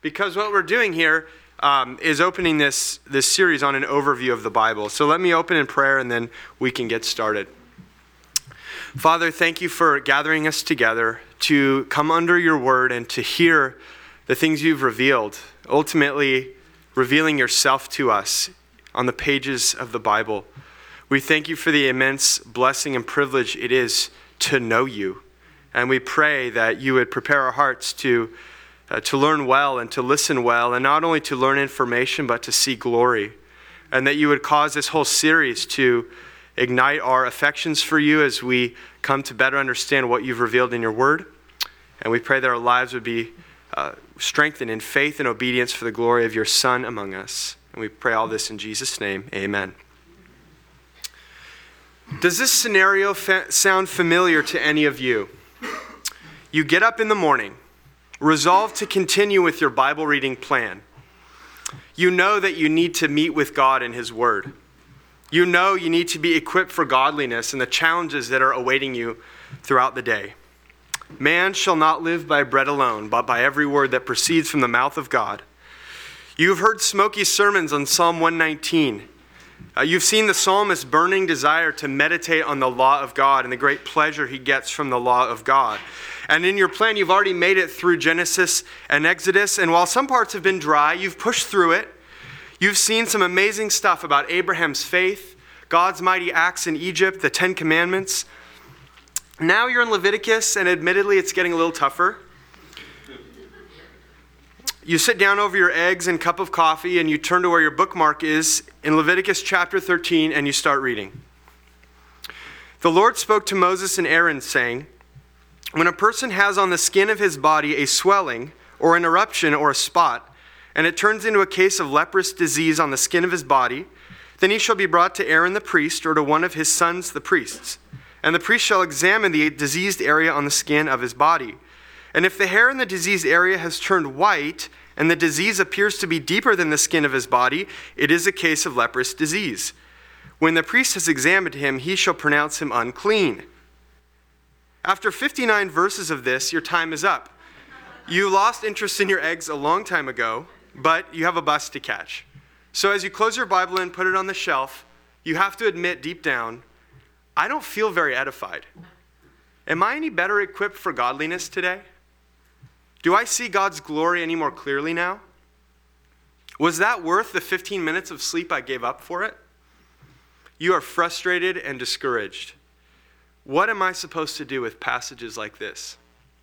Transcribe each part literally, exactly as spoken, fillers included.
Because what we're doing here um, is opening this, this series on an overview of the Bible. So let me open in prayer and then we can get started. Father, thank you for gathering us together to come under your word and to hear the things you've revealed, ultimately revealing yourself to us on the pages of the Bible. We thank you for the immense blessing and privilege it is to know you. And we pray that you would prepare our hearts to Uh, to learn well and to listen well, and not only to learn information, but to see glory. And that you would cause this whole series to ignite our affections for you as we come to better understand what you've revealed in your word. And we pray that our lives would be uh, strengthened in faith and obedience for the glory of your Son among us. And we pray all this in Jesus' name. Amen. Does this scenario fa- sound familiar to any of you? You get up in the morning, resolve to continue with your Bible reading plan. You know that you need to meet with God in His Word. You know you need to be equipped for godliness and the challenges that are awaiting you throughout the day. Man shall not live by bread alone, but by every word that proceeds from the mouth of God. You've heard Smokey's sermons on Psalm one nineteen. Uh, you've seen the psalmist's burning desire to meditate on the law of God and the great pleasure he gets from the law of God. And in your plan, you've already made it through Genesis and Exodus. And while some parts have been dry, you've pushed through it. You've seen some amazing stuff about Abraham's faith, God's mighty acts in Egypt, the Ten Commandments. Now you're in Leviticus, and admittedly, it's getting a little tougher. You sit down over your eggs and cup of coffee, and you turn to where your bookmark is in Leviticus chapter thirteen, and you start reading. The Lord spoke to Moses and Aaron, saying, "When a person has on the skin of his body a swelling, or an eruption, or a spot, and it turns into a case of leprous disease on the skin of his body, then he shall be brought to Aaron the priest, or to one of his sons the priests. And the priest shall examine the diseased area on the skin of his body. And if the hair in the diseased area has turned white, and the disease appears to be deeper than the skin of his body, it is a case of leprous disease. When the priest has examined him, he shall pronounce him unclean." After fifty-nine verses of this, your time is up. You lost interest in your eggs a long time ago, but you have a bus to catch. So as you close your Bible and put it on the shelf, you have to admit deep down, I don't feel very edified. Am I any better equipped for godliness today? Do I see God's glory any more clearly now? Was that worth the fifteen minutes of sleep I gave up for it? You are frustrated and discouraged. What am I supposed to do with passages like this?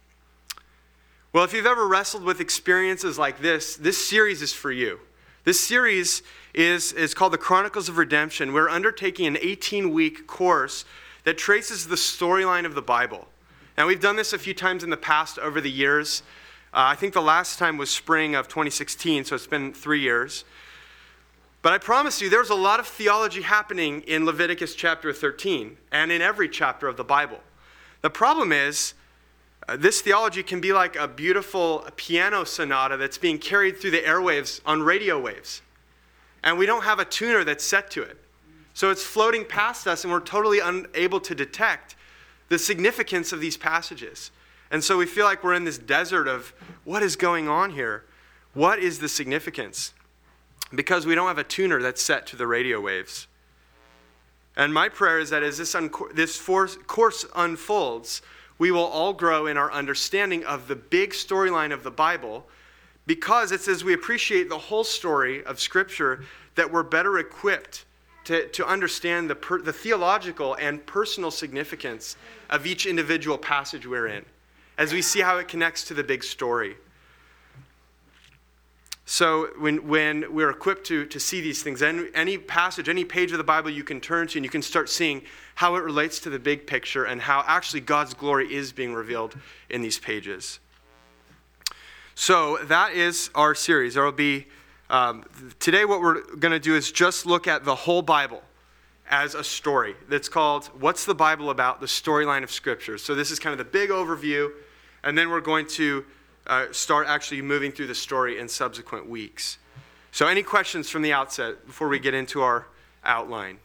Well, if you've ever wrestled with experiences like this, this series is for you. This series is, is called The Chronicles of Redemption. We're undertaking an eighteen-week course that traces the storyline of the Bible. Now, we've done this a few times in the past over the years. Uh, I think the last time was spring of twenty sixteen, so it's been three years. But I promise you, there's a lot of theology happening in Leviticus chapter thirteen and in every chapter of the Bible. The problem is, uh, this theology can be like a beautiful piano sonata that's being carried through the airwaves on radio waves. And we don't have a tuner that's set to it. So it's floating past us, and we're totally unable to detect the significance of these passages. And so we feel like we're in this desert of what is going on here? What is the significance? Because we don't have a tuner that's set to the radio waves. And my prayer is that as this, un- this force, course unfolds, we will all grow in our understanding of the big storyline of the Bible, because it's as we appreciate the whole story of Scripture that we're better equipped to, to understand the, per, the theological and personal significance of each individual passage we're in, as we see how it connects to the big story. So when, when we're equipped to, to see these things, any, any passage, any page of the Bible you can turn to, and you can start seeing how it relates to the big picture and how actually God's glory is being revealed in these pages. So that is our series. There will be, um, today what we're going to do is just look at the whole Bible as a story. That's called, What's the Bible About? The Storyline of Scripture. So this is kind of the big overview, and then we're going to Uh, start actually moving through the story in subsequent weeks. So any questions from the outset before we get into our outline?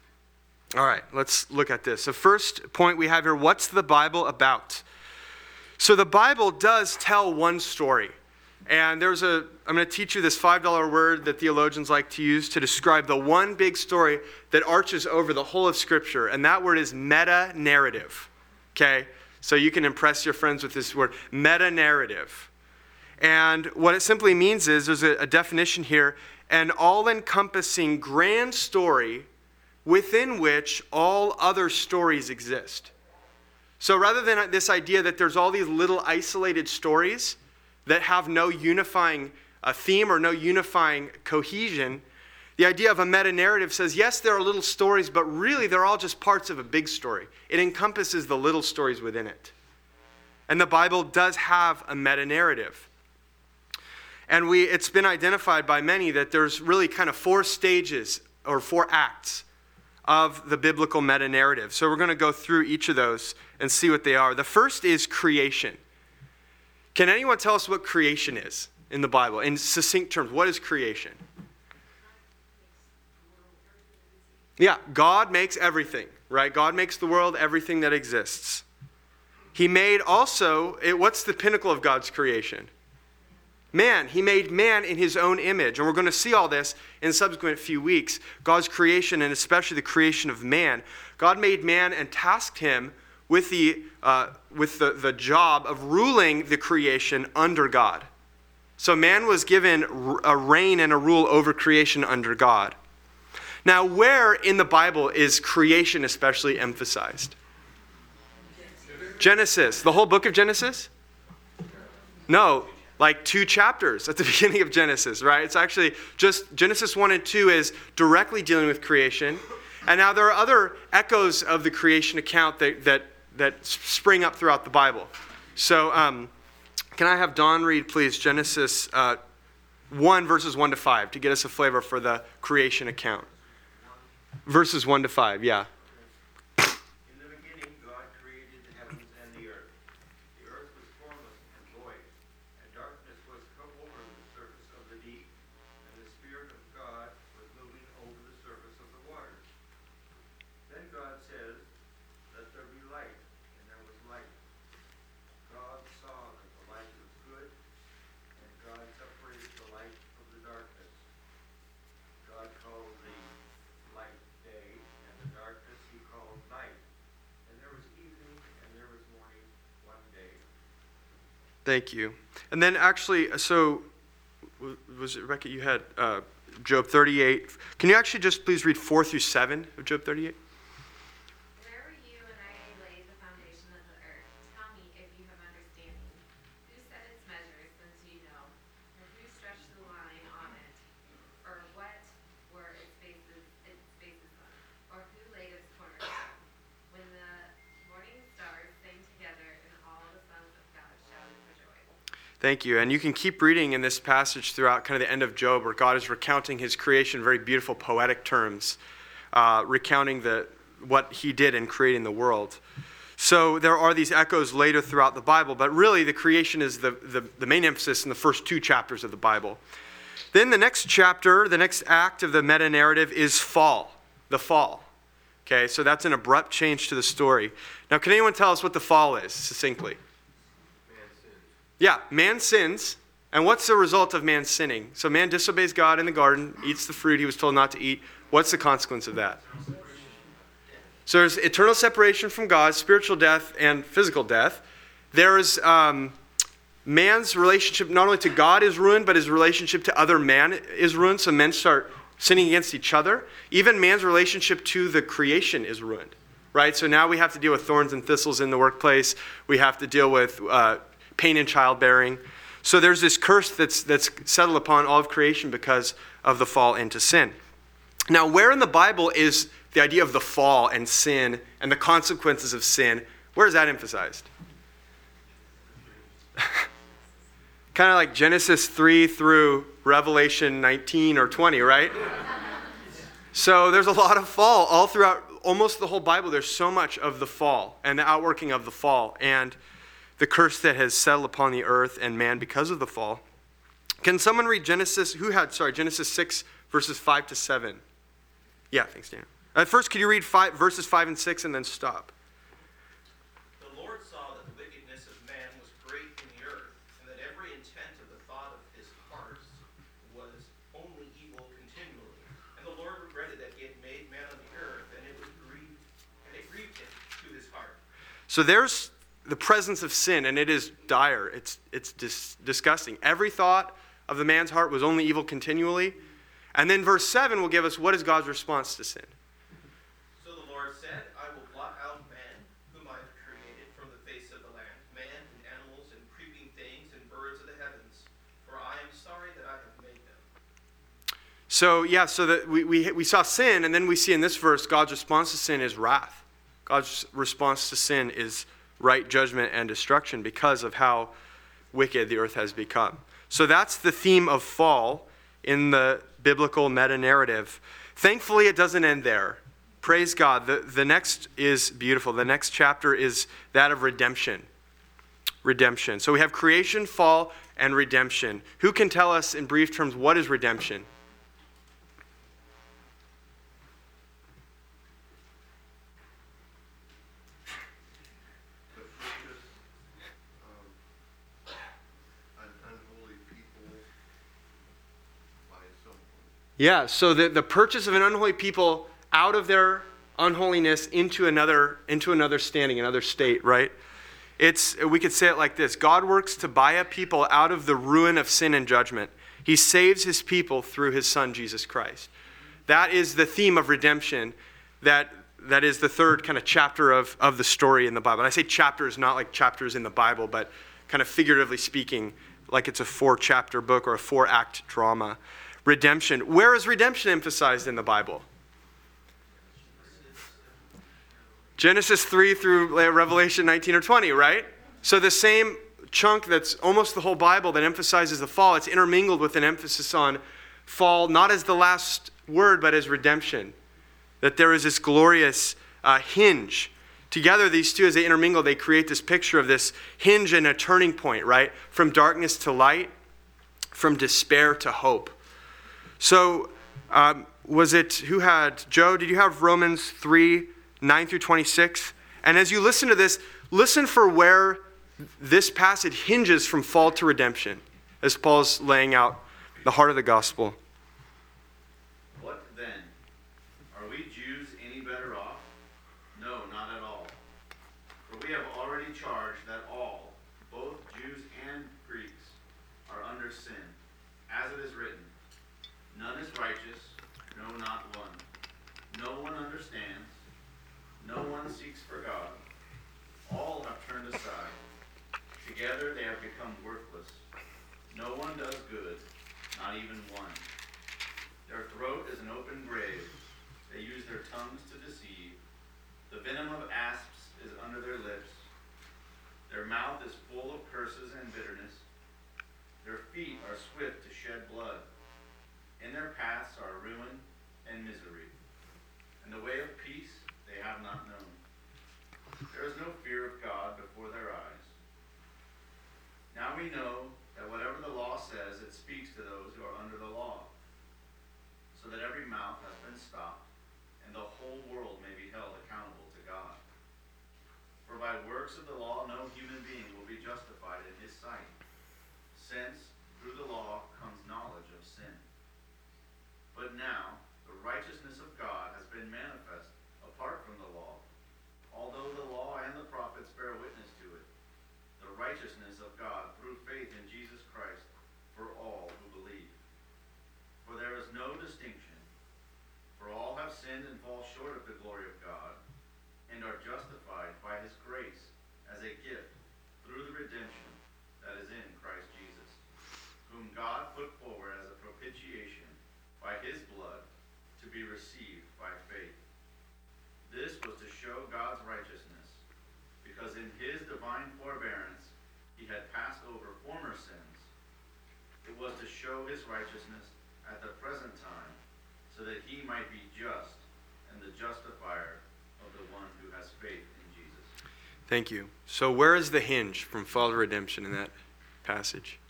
All right, let's look at this. The first point we have here, what's the Bible about? So the Bible does tell one story. And there's a, I'm going to teach you this five dollar word that theologians like to use to describe the one big story that arches over the whole of Scripture. And that word is meta-narrative. Okay? So you can impress your friends with this word, meta-narrative. And what it simply means is, there's a, a definition here, an all-encompassing grand story within which all other stories exist. So rather than this idea that there's all these little isolated stories that have no unifying uh, theme or no unifying cohesion, the idea of a meta-narrative says, yes, there are little stories, but really they're all just parts of a big story. It encompasses the little stories within it. And the Bible does have a meta-narrative. And we, it's been identified by many that there's really kind of four stages or four acts of the biblical meta-narrative. So we're going to go through each of those and see what they are. The first is creation. Can anyone tell us what creation is in the Bible? In succinct terms, what is creation? Yeah, God makes everything, right? God makes the world, everything that exists. He made also, it, what's the pinnacle of God's creation? Man. He made man in his own image. And we're going to see all this in subsequent few weeks. God's creation, and especially the creation of man. God made man and tasked him with the uh, with the, the job of ruling the creation under God. So man was given a reign and a rule over creation under God. Now, where in the Bible is creation especially emphasized? Genesis. The whole book of Genesis? No. Like two chapters at the beginning of Genesis, right? It's actually just Genesis one and two is directly dealing with creation. And now there are other echoes of the creation account that that, that spring up throughout the Bible. So um, can I have Don read, please, Genesis uh, one, verses one to five, to get us a flavor for the creation account. Verses one to five, yeah. Thank you. And then actually, so, was it, Rebecca, you had uh, Job thirty-eight. Can you actually just please read four through seven of Job thirty-eight? Where were you when I laid the foundation of the earth? Tell me if you have understanding. Who set its measures, since you know? Or who stretched the line on it? Or what were its bases, its bases on? Or who laid its cornerstone? When the morning stars sang together and all the sons of God shouted for joy. Thank you. And you can keep reading in this passage throughout kind of the end of Job, where God is recounting his creation in very beautiful poetic terms, uh, recounting the what he did in creating the world. So there are these echoes later throughout the Bible, but really the creation is the, the, the main emphasis in the first two chapters of the Bible. Then the next chapter, the next act of the meta-narrative is fall, the fall. Okay, so that's an abrupt change to the story. Now, can anyone tell us what the fall is, succinctly? Yeah, man sins. And what's the result of man sinning? So man disobeys God in the garden, eats the fruit he was told not to eat. What's the consequence of that? So there's eternal separation from God, spiritual death, and physical death. There's um, man's relationship not only to God is ruined, but his relationship to other man is ruined. So men start sinning against each other. Even man's relationship to the creation is ruined, right? So now we have to deal with thorns and thistles in the workplace. We have to deal with uh, pain in childbearing. So there's this curse that's that's settled upon all of creation because of the fall into sin. Now, where in the Bible is the idea of the fall and sin and the consequences of sin? Where is that emphasized? Kind of like Genesis three through Revelation nineteen or twenty, right? So there's a lot of fall all throughout almost the whole Bible. There's so much of the fall and the outworking of the fall and the curse that has settled upon the earth and man because of the fall. Can someone read Genesis, who had, sorry, Genesis six, verses five to seven? Yeah, thanks, Dan. At first, could you read five, verses five and six and then stop? The Lord saw that the wickedness of man was intent of the thought of his heart was only evil continually. And the Lord regretted that he had made man on the earth, and it was grieved, and it grieved him to his heart. So there's the presence of sin, and it is dire. It's it's dis- disgusting. Every thought of the man's heart was only evil continually. And then verse seven will give us what is God's response to sin. So the Lord said, I will blot out man, whom I have created from the face of the land, man and animals and creeping things and birds of the heavens, for I am sorry that I have made them. So yeah, so that we, we we saw sin, and then we see in this verse God's response to sin is wrath. God's response to sin is right judgment and destruction because of how wicked the earth has become. So that's the theme of fall in the biblical meta-narrative. Thankfully, it doesn't end there. Praise God. The, the next is beautiful. The next chapter is that of redemption. Redemption. So we have creation, fall, and redemption. Who can tell us in brief terms what is redemption? Yeah, so the, the purchase of an unholy people out of their unholiness into another into another standing, another state, right? It's we could say it like this. God works to buy a people out of the ruin of sin and judgment. He saves his people through his son, Jesus Christ. That is the theme of redemption. That that is the third kind of chapter of, of the story in the Bible. And I say chapters, not like chapters in the Bible, but kind of figuratively speaking, like it's a four-chapter book or a four-act drama. Redemption. Where is redemption emphasized in the Bible? Genesis three through Revelation nineteen or twenty, right? So the same chunk that's almost the whole Bible that emphasizes the fall, it's intermingled with an emphasis on fall, not as the last word, but as redemption. That there is this glorious uh, hinge. Together, these two, as they intermingle, they create this picture of this hinge and a turning point, right? From darkness to light, from despair to hope. So, um, was it, who had, Joe, did you have Romans three, nine through twenty-six? And as you listen to this, listen for where this passage hinges from fall to redemption, as Paul's laying out the heart of the gospel. What then? Are we Jews any better off? No, not at all. For we have already charged that all, both Jews and Greeks, are under sin, as it is written, none is righteous, no, not one. No one understands. No one seeks for God. All have turned aside. Together they have become worthless. No one does good, not even one. Their throat is an open grave. They use their tongues to deceive. The venom of asps is under their lips. Their mouth is full of curses and bitterness. Their feet are swift to shed blood. In their paths are ruin and misery, and the way of peace they have not known. There is no fear of God before their eyes. Now we know that whatever the law says, it speaks to those who are under the law, so that every mouth has been stopped, and the whole world may be held accountable to God. For by works of the law no human being will be justified in his sight, since through the law comes knowledge of sin. But now, the righteousness of God has been manifest apart from the law, although the law and the prophets bear witness to it, the righteousness of God through faith in Jesus Christ for all who believe. For there is no distinction, for all have sinned and fall short of the glory of God, and are justified by his grace as a gift through the redemption that is in Christ Jesus, whom God put forward as a propitiation by his blood to be received by faith. This was to show God's righteousness, because in his divine forbearance he had passed over former sins. It was to show his righteousness at the present time, so that he might be just and the justifier of the one who has faith in Jesus. Thank you. So where is the hinge from fall to redemption in that passage?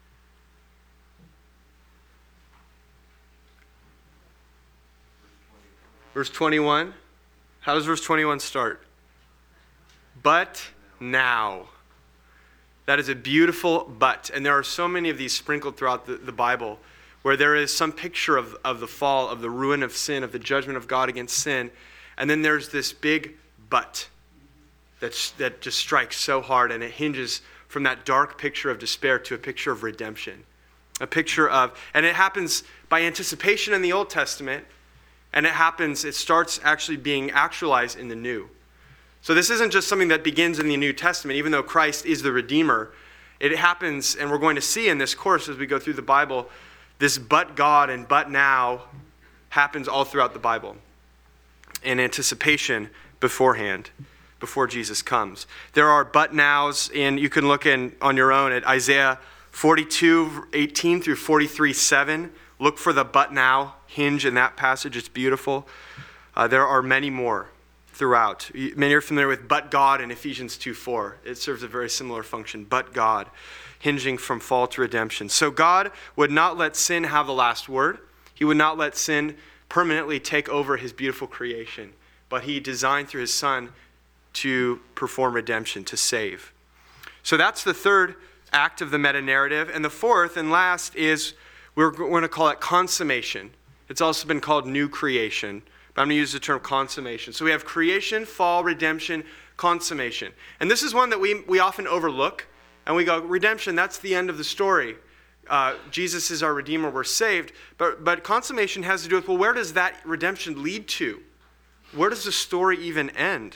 Verse twenty-one. How does verse twenty-one start? But now. That is a beautiful but. And there are so many of these sprinkled throughout the, the Bible where there is some picture of, of the fall, of the ruin of sin, of the judgment of God against sin. And then there's this big but that's, that just strikes so hard, and it hinges from that dark picture of despair to a picture of redemption. A picture of, and it happens by anticipation in the Old Testament, and it happens, it starts actually being actualized in the New. So this isn't just something that begins in the New Testament, even though Christ is the Redeemer. It happens, and we're going to see in this course as we go through the Bible, this but God and but now happens all throughout the Bible in anticipation beforehand, before Jesus comes. There are but nows, and you can look in on your own at Isaiah forty-two, eighteen through forty-three, seven. Look for the but now hinge in that passage. It's beautiful. Uh, there are many more throughout. Many are familiar with but God in Ephesians two, four. It serves a very similar function. But God, hinging from fall to redemption. So God would not let sin have the last word. He would not let sin permanently take over his beautiful creation. But he designed through his Son to perform redemption, to save. So that's the third act of the meta-narrative. And the fourth and last is, we're going to call it consummation. It's also been called new creation, but I'm going to use the term consummation. So we have creation, fall, redemption, consummation. And this is one that we, we often overlook, and we go, redemption, that's the end of the story. Uh, Jesus is our Redeemer, we're saved. But, but consummation has to do with, well, where does that redemption lead to? Where does the story even end?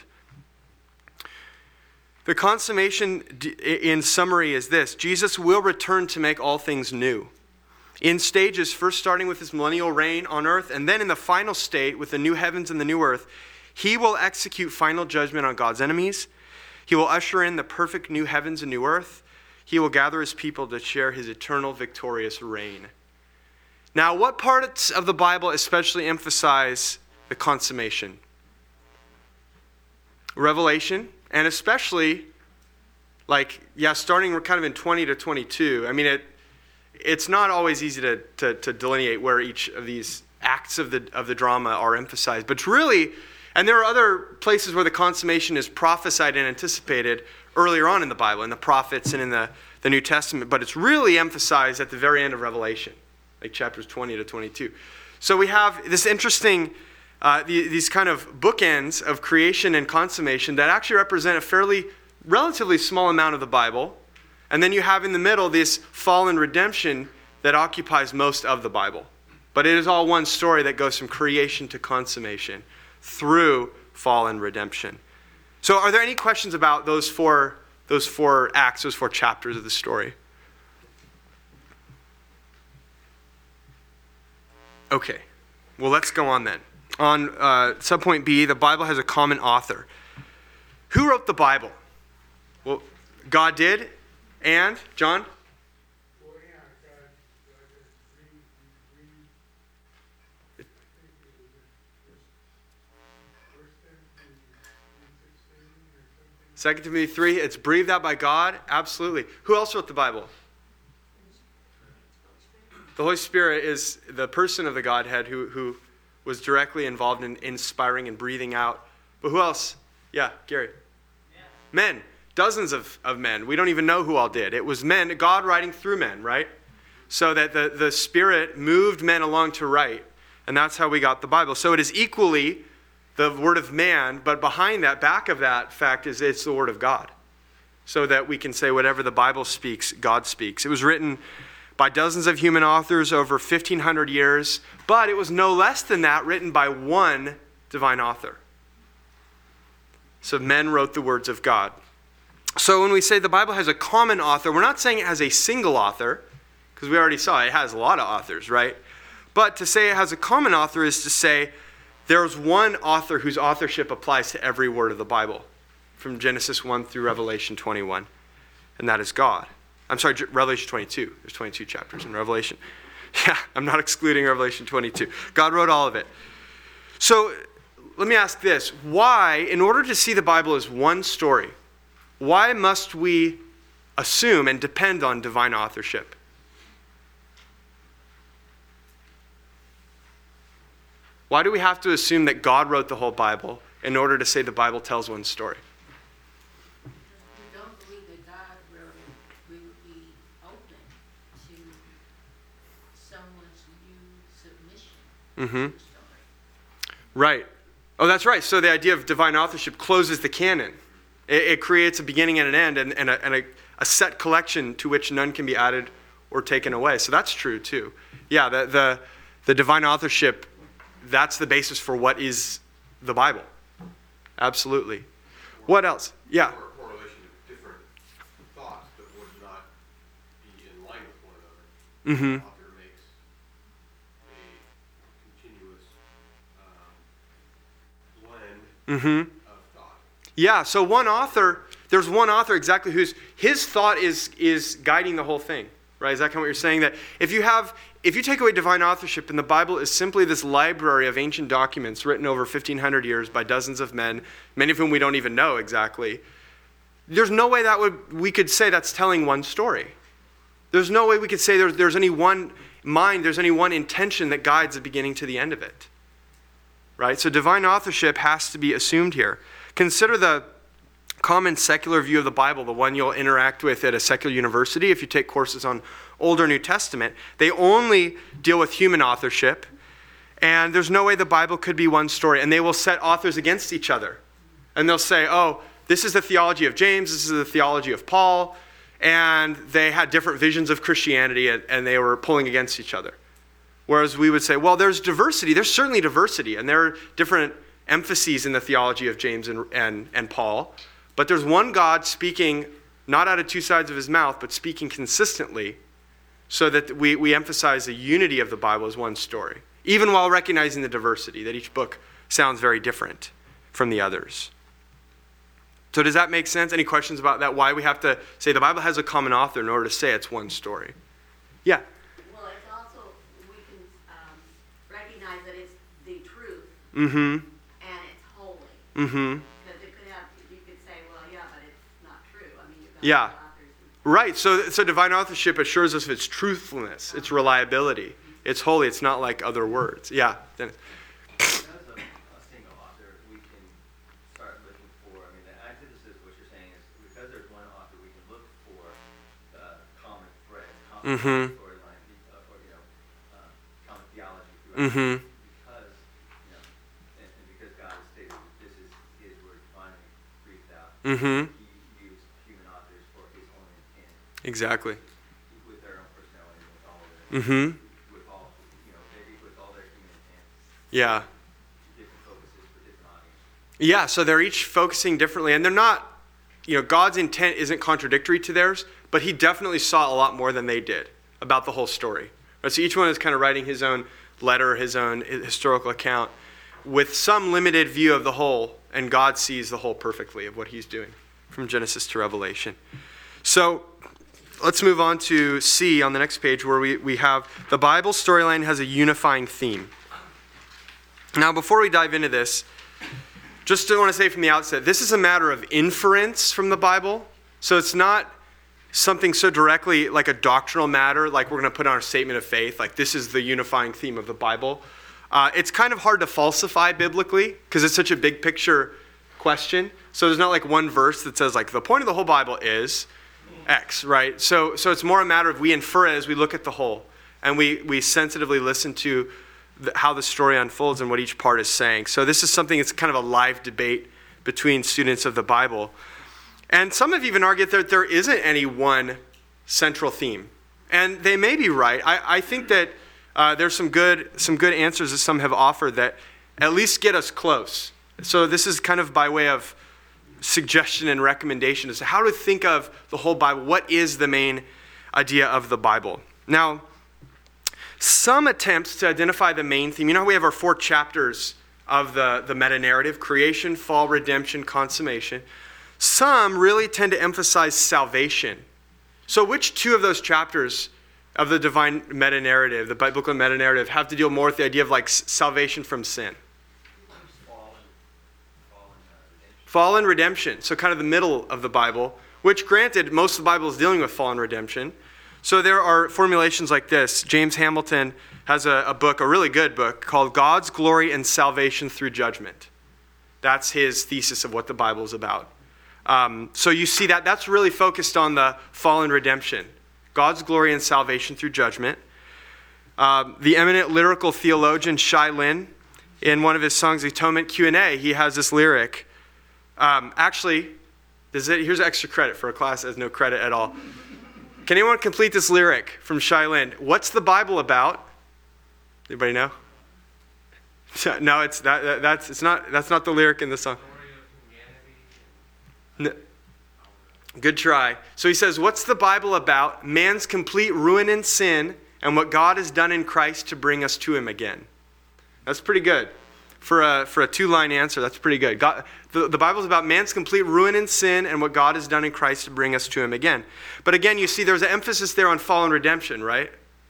The consummation, in summary, is this. Jesus will return to make all things new. In stages, first starting with his millennial reign on earth, and then in the final state with the new heavens and the new earth, he will execute final judgment on God's enemies. He will usher in the perfect new heavens and new earth. He will gather his people to share his eternal victorious reign. Now, what parts of the Bible especially emphasize the consummation? Revelation. And especially, like, yeah, starting kind of in twenty to twenty-two. I mean, it it's not always easy to, to, to delineate where each of these acts of the of the drama are emphasized. But it's really, and there are other places where the consummation is prophesied and anticipated earlier on in the Bible, in the prophets and in the, the New Testament. But it's really emphasized at the very end of Revelation, like chapters twenty to twenty-two. So we have this interesting... Uh, the, these kind of bookends of creation and consummation that actually represent a fairly, relatively small amount of the Bible. And then you have in the middle this fall and redemption that occupies most of the Bible. But it is all one story that goes from creation to consummation through fall and redemption. So are there any questions about those four, those four acts, those four chapters of the story? Okay. Well, let's go on then. On uh, subpoint B, the Bible has a common author. Who wrote the Bible? Well, God did. And, John? Well, yeah, God, God did. We, we, we, Second Timothy three, it's breathed out by God. Absolutely. Who else wrote the Bible? The Holy Spirit is the person of the Godhead who, who was directly involved in inspiring and breathing out. But who else? Yeah, Gary. Yeah. Men. Dozens of, of men. We don't even know who all did. It was men, God writing through men, right? So that the, the Spirit moved men along to write. And that's how we got the Bible. So it is equally the word of man, but behind that, back of that fact is it's the word of God. So that we can say whatever the Bible speaks, God speaks. It was written by dozens of human authors over fifteen hundred years, but it was no less than that written by one divine author. So men wrote the words of God. So when we say the Bible has a common author, we're not saying it has a single author, because we already saw it has a lot of authors, right? But to say it has a common author is to say there's one author whose authorship applies to every word of the Bible, from Genesis one through Revelation twenty-one, and that is God. I'm sorry, Revelation twenty-two. There's twenty-two chapters in Revelation. Yeah, I'm not excluding Revelation twenty-two. God wrote all of it. So let me ask this. Why, in order to see the Bible as one story, why must we assume and depend on divine authorship? Why do we have to assume that God wrote the whole Bible in order to say the Bible tells one story? we don't believe that God wrote it. Mm-hmm. Right. Oh, that's right. So the idea of divine authorship closes the canon. It, it creates a beginning and an end, and, and, a, and a, a set collection to which none can be added or taken away. So that's true too. Yeah, the, the, the divine authorship, that's the basis for what is the Bible. Absolutely. What else? Yeah. Or a correlation of different thoughts that would not be in line with one another. Mm-hmm. The author makes a continuous um, blend Mm-hmm. of thought. Yeah, so one author, there's one author exactly whose his thought is is guiding the whole thing, right? Is that kind of what you're saying? That if you have, if you take away divine authorship and the Bible is simply this library of ancient documents written over fifteen hundred years by dozens of men, many of whom we don't even know exactly, there's no way that would we could say that's telling one story. There's no way we could say there's, there's any one mind, there's any one intention that guides the beginning to the end of it. Right? So divine authorship has to be assumed here. Consider the common secular view of the Bible, the one you'll interact with at a secular university if you take courses on Old or New Testament. They only deal with human authorship, and there's no way the Bible could be one story. And they will set authors against each other. And they'll say, oh, this is the theology of James, this is the theology of Paul, and they had different visions of Christianity, and, and they were pulling against each other. Whereas we would say, well, there's diversity. There's certainly diversity. And there are different emphases in the theology of James and, and, and Paul. But there's one God speaking not out of two sides of his mouth, but speaking consistently so that we, we emphasize the unity of the Bible as one story, even while recognizing the diversity, that each book sounds very different from the others. So does that make sense? Any questions about that? Why we have to say the Bible has a common author in order to say it's one story? Yeah. Well, it's also, we can um, recognize that it's the truth Mm-hmm. and it's holy. Mm-hmm. Because it could have, you could say, well, yeah, but it's not true. I mean, you've got Yeah. authors who Right. So, so divine authorship assures us of its truthfulness, its reliability. It's holy. It's not like other words. Yeah. Dennis. As a, a single author, we can start looking for, I mean, the antithesis of what you're saying is because there's one author, we can look for uh, common threads, common Mhm. storyline, uh, or, you know, uh, common theology throughout. Mm-hmm. Because, you know, and, and because God has stated that this is his word finally breathed out, Mm-hmm. he used human authors for his own intent, Exactly. with their own personality, with all of their, Mm-hmm. with all, you know, maybe with all their human intent, Yeah. different focuses for different audiences. Yeah, so they're each focusing differently, and they're not, you know, God's intent isn't contradictory to theirs, but he definitely saw a lot more than they did about the whole story. Right? So each one is kind of writing his own letter, his own historical account, with some limited view of the whole, and God sees the whole perfectly of what he's doing from Genesis to Revelation. So let's move on to C on the next page, where we, we have the Bible storyline has a unifying theme. Now, before we dive into this, just want to say from the outset, this is a matter of inference from the Bible. So it's not something so directly like a doctrinal matter, like we're going to put on our statement of faith, like this is the unifying theme of the Bible. Uh, it's kind of hard to falsify biblically because it's such a big picture question. So there's not like one verse that says like the point of the whole Bible is X, right? So so it's more a matter of we infer it as we look at the whole, and we we sensitively listen to the, how the story unfolds and what each part is saying. So this is something that's kind of a live debate between students of the Bible. And some have even argued that there isn't any one central theme. And they may be right. I, I think that uh, there's some good some good answers that some have offered that at least get us close. So this is kind of by way of suggestion and recommendation as to how to think of the whole Bible. What is the main idea of the Bible? Now, some attempts to identify the main theme. You know how we have our four chapters of the, the meta-narrative, creation, fall, redemption, consummation. Some really tend to emphasize salvation. So which two of those chapters of the divine meta-narrative, the biblical meta-narrative, have to deal more with the idea of like salvation from sin? Fall and redemption. So kind of the middle of the Bible, which granted, most of the Bible is dealing with fall and redemption. So there are formulations like this. James Hamilton has a, a book, a really good book, called God's Glory and Salvation Through Judgment. That's his thesis of what the Bible is about. Um, so you see that that's really focused on the fall and redemption. God's glory and salvation through judgment. Um, the eminent lyrical theologian Shai Lin, in one of his songs, Atonement Q and A, he has this lyric. Um, actually, this is it. Here's extra credit for a class that has no credit at all. Can anyone complete this lyric from Shai Lin? What's the Bible about? Anybody know? No, it's that, that that's it's not that's not the lyric in the song. No. Good try. So he says, what's the Bible about? Man's complete ruin and sin, and what God has done in Christ to bring us to him again. That's pretty good. For a, for a two-line answer, that's pretty good. God, the, the Bible's about man's complete ruin and sin and what God has done in Christ to bring us to him again. But again, you see there's an emphasis there on fallen redemption, right?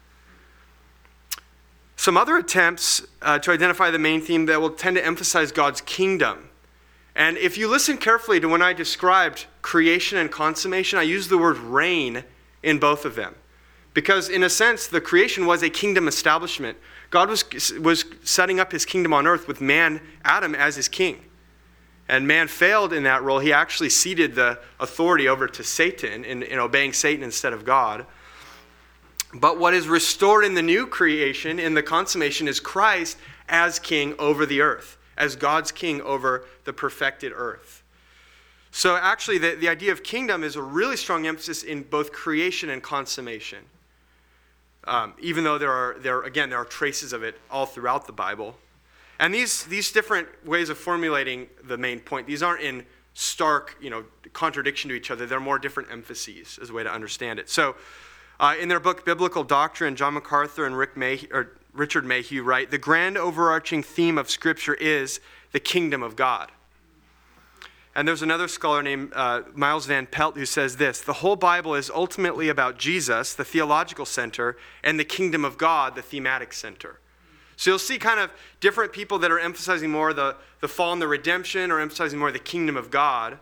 Some other attempts uh, to identify the main theme that will tend to emphasize God's kingdom. And if you listen carefully to when I described creation and consummation, I used the word reign in both of them. Because in a sense, the creation was a kingdom establishment. God was, was setting up his kingdom on earth with man, Adam, as his king. And man failed in that role. He actually ceded the authority over to Satan in, in obeying Satan instead of God. But what is restored in the new creation, in the consummation, is Christ as king over the earth, as God's king over the perfected earth. So actually, the, the idea of kingdom is a really strong emphasis in both creation and consummation. Um, even though there are, there again, there are traces of it all throughout the Bible. And these, these different ways of formulating the main point, these aren't in stark, you know, contradiction to each other. They're more different emphases as a way to understand it. So uh, in their book, Biblical Doctrine, John MacArthur and Rick May, or Richard Mayhew write, the grand overarching theme of Scripture is the kingdom of God. And there's another scholar named uh, Miles Van Pelt who says this: the whole Bible is ultimately about Jesus, the theological center, and the kingdom of God, the thematic center. So you'll see kind of different people that are emphasizing more the, the fall and the redemption, or emphasizing more the kingdom of God.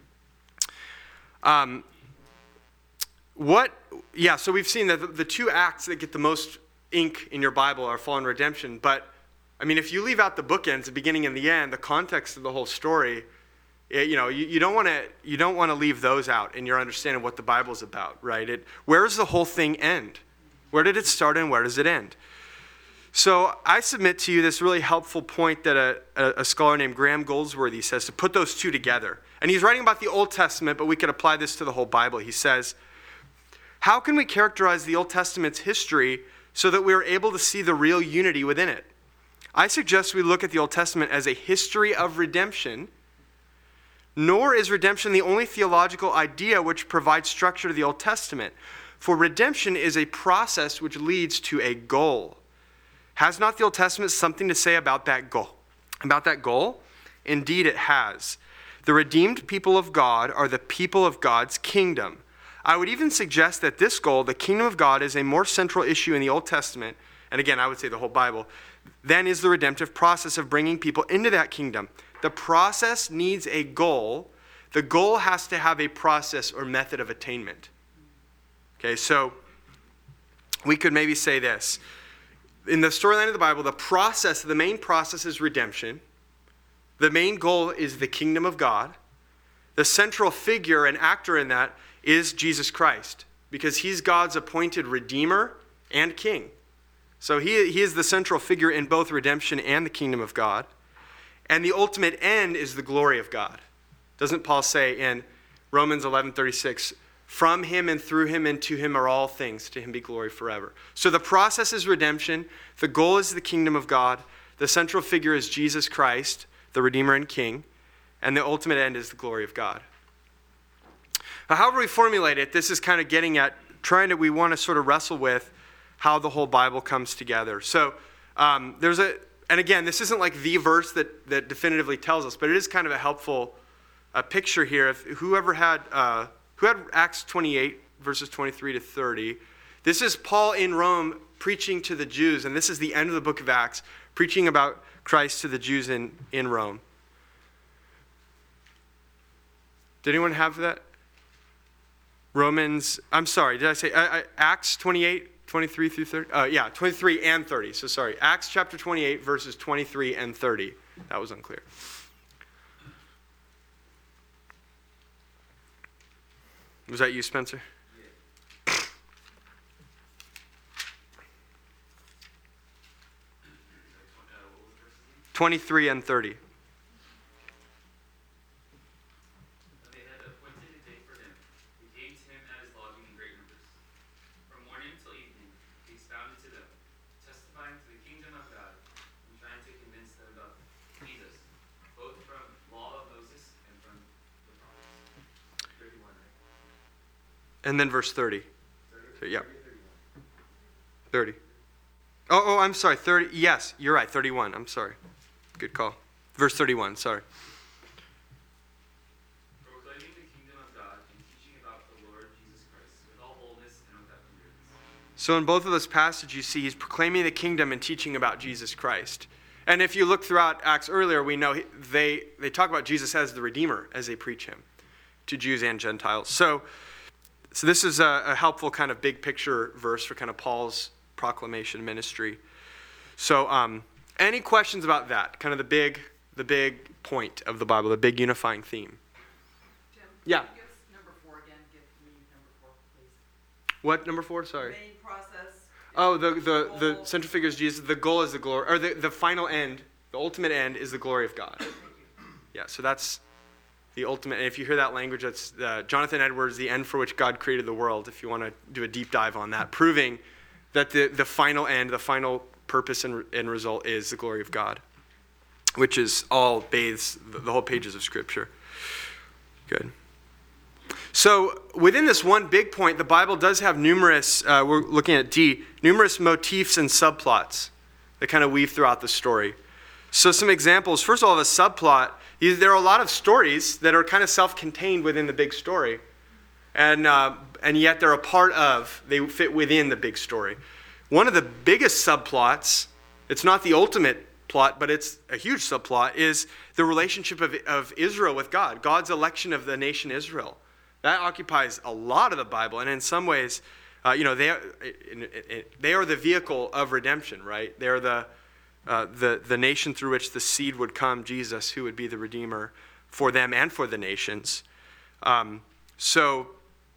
Um, what, yeah, so we've seen that the, the two acts that get the most ink in your Bible are fall and redemption. But, I mean, if you leave out the bookends, the beginning and the end, the context of the whole story, it, you know, you, you don't want to you don't want to leave those out in your understanding of what the Bible's about, right? It, where does the whole thing end? Where did it start and where does it end? So I submit to you this really helpful point that a, a, a scholar named Graham Goldsworthy says, to put those two together. And he's writing about the Old Testament, but we could apply this to the whole Bible. He says, how can we characterize the Old Testament's history so that we are able to see the real unity within it? I suggest we look at the Old Testament as a history of redemption, nor is redemption the only theological idea which provides structure to the Old Testament. For redemption is a process which leads to a goal. Has not the Old Testament something to say about that goal? About that goal? Indeed it has. The redeemed people of God are the people of God's kingdom. I would even suggest that this goal, the kingdom of God, is a more central issue in the Old Testament, and again, I would say the whole Bible, than is the redemptive process of bringing people into that kingdom. The process needs a goal. The goal has to have a process or method of attainment. Okay, so we could maybe say this. In the storyline of the Bible, the process, the main process is redemption. The main goal is the kingdom of God. The central figure and actor in that is Jesus Christ, because he's God's appointed redeemer and king. So he, he is the central figure in both redemption and the kingdom of God. And the ultimate end is the glory of God. Doesn't Paul say in Romans eleven thirty-six, from him and through him and to him are all things, to him be glory forever. So the process is redemption. The goal is the kingdom of God. The central figure is Jesus Christ, the Redeemer and King. And the ultimate end is the glory of God. Now, however we formulate it, this is kind of getting at trying to, we want to sort of wrestle with how the whole Bible comes together. So um, there's a, and again, this isn't like the verse that, that definitively tells us, but it is kind of a helpful uh, picture here. If whoever had, uh, who had Acts twenty-eight, verses twenty-three to thirty, this is Paul in Rome preaching to the Jews, and this is the end of the book of Acts, preaching about Christ to the Jews in, in Rome. Did anyone have that? Romans, I'm sorry, did I say uh, uh, Acts twenty-eight, twenty-three through thirty? Uh, yeah, twenty-three and thirty, so sorry. Acts chapter twenty-eight, verses twenty-three and thirty. That was unclear. Was that you, Spencer? twenty-three and thirty. They had appointed a day for him. They came to him at his lodging in great numbers. From morning till evening, he expounded to them, testifying to the kingdom of God, and trying to convince them about Jesus, both from law of Moses and from the prophets. thirty-one, right? And then verse thirty. thirty, So, yeah. thirty-one. thirty. Oh, oh, I'm sorry. thirty. Yes, you're right. thirty-one. I'm sorry. Good call. Verse thirty-one. Sorry. Proclaiming the kingdom of God and teaching about the Lord Jesus Christ with all boldness and without hindrance. So in both of those passages, you see he's proclaiming the kingdom and teaching about Jesus Christ. And if you look throughout Acts earlier, we know he- they, they talk about Jesus as the Redeemer as they preach him to Jews and Gentiles. So, so this is a, a helpful kind of big picture verse for kind of Paul's proclamation ministry. So um, any questions about that? Kind of the big, the big point of the Bible, the big unifying theme. Jim? Yeah. Give us number four again. Give me number four, please. What, number four? Sorry. Main process. Oh, the the the goal. central figure is Jesus. The goal is the glory, or the, the final end, the ultimate end is the glory of God. Yeah, so that's the ultimate. And if you hear that language, that's uh, Jonathan Edwards, the end for which God created the world. If you want to do a deep dive on that, proving that the, the final end, the final purpose and, and result is the glory of God, which is all bathes the, the whole pages of Scripture. Good. So within this one big point, the Bible does have numerous, uh, we're looking at D, numerous motifs and subplots that kind of weave throughout the story. So some examples. First of all, of a subplot, there are a lot of stories that are kind of self-contained within the big story. And, uh, and yet they're a part of, they fit within the big story. One of the biggest subplots, it's not the ultimate plot, but it's a huge subplot, is the relationship of, of Israel with God, God's election of the nation Israel. That occupies a lot of the Bible, and in some ways, uh, you know, they are, they are the vehicle of redemption, right? They're the, uh, the, the nation through which the seed would come, Jesus, who would be the Redeemer for them and for the nations. Um, so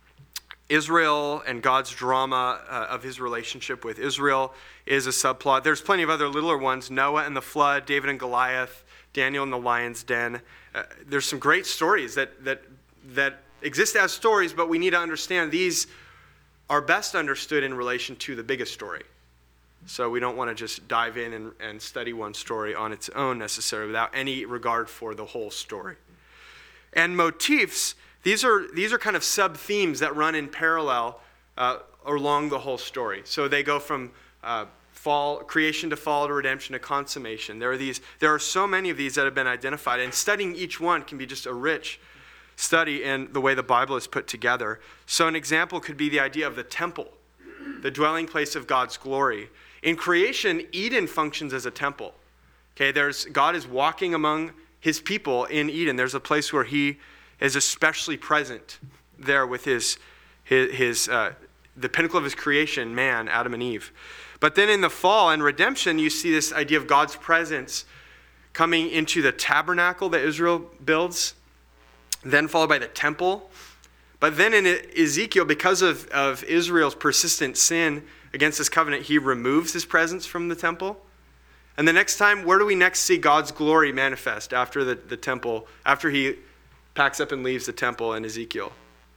Israel and God's drama uh, of his relationship with Israel is a subplot. There's plenty of other littler ones, Noah and the flood, David and Goliath, Daniel and the lion's den. Uh, there's some great stories that that that exist as stories, but we need to understand these are best understood in relation to the biggest story. So we don't want to just dive in and, and study one story on its own necessarily without any regard for the whole story. And motifs, these are these are kind of sub-themes that run in parallel uh, along the whole story. So they go from uh, fall, creation to fall to redemption to consummation. There are these. There are so many of these that have been identified, and studying each one can be just a rich study in the way the Bible is put together. So an example could be the idea of the temple, the dwelling place of God's glory. In creation, Eden functions as a temple. Okay, there's God is walking among his people in Eden. There's a place where he is especially present there with his his, his uh, the pinnacle of his creation, man, Adam and Eve. But then in the fall and redemption, you see this idea of God's presence coming into the tabernacle that Israel builds, then followed by the temple. But then in Ezekiel, because of, of Israel's persistent sin against his covenant, he removes his presence from the temple. And the next time, where do we next see God's glory manifest after the, the temple, after he packs up and leaves the temple in Ezekiel?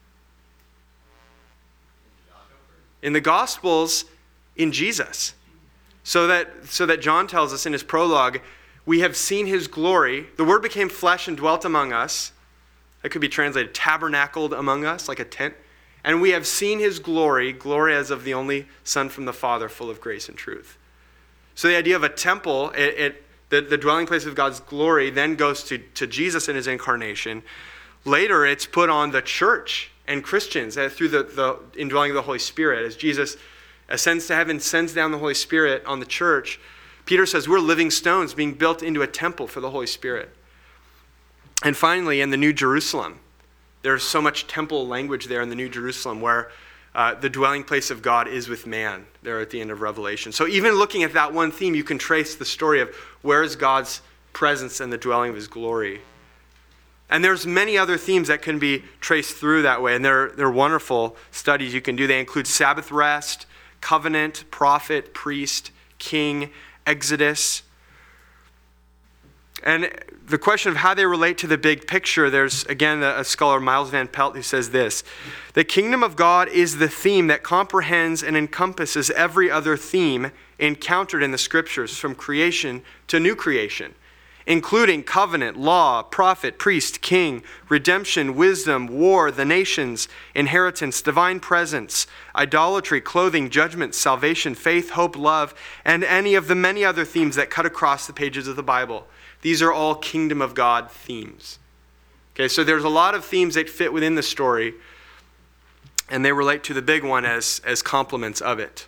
In the Gospels, in Jesus. So that, so that John tells us in his prologue, we have seen his glory. The Word became flesh and dwelt among us. That could be translated tabernacled among us, like a tent. And we have seen his glory, glory as of the only Son from the Father, full of grace and truth. So the idea of a temple, it, it, the, the dwelling place of God's glory, then goes to, to Jesus in his incarnation. Later, it's put on the church and Christians uh, through the, the indwelling of the Holy Spirit. As Jesus ascends to heaven, sends down the Holy Spirit on the church, Peter says we're living stones being built into a temple for the Holy Spirit. And finally, in the New Jerusalem, there's so much temple language there in the New Jerusalem where uh, the dwelling place of God is with man there at the end of Revelation. So even looking at that one theme, you can trace the story of where is God's presence and the dwelling of his glory. And there's many other themes that can be traced through that way, and they're, they're wonderful studies you can do. They include Sabbath rest, covenant, prophet, priest, king, Exodus. And the question of how they relate to the big picture, there's, again, a, a scholar, Miles Van Pelt, who says this: the kingdom of God is the theme that comprehends and encompasses every other theme encountered in the scriptures from creation to new creation, including covenant, law, prophet, priest, king, redemption, wisdom, war, the nations, inheritance, divine presence, idolatry, clothing, judgment, salvation, faith, hope, love, and any of the many other themes that cut across the pages of the Bible. These are all kingdom of God themes. Okay, so there's a lot of themes that fit within the story, and they relate to the big one as, as complements of it.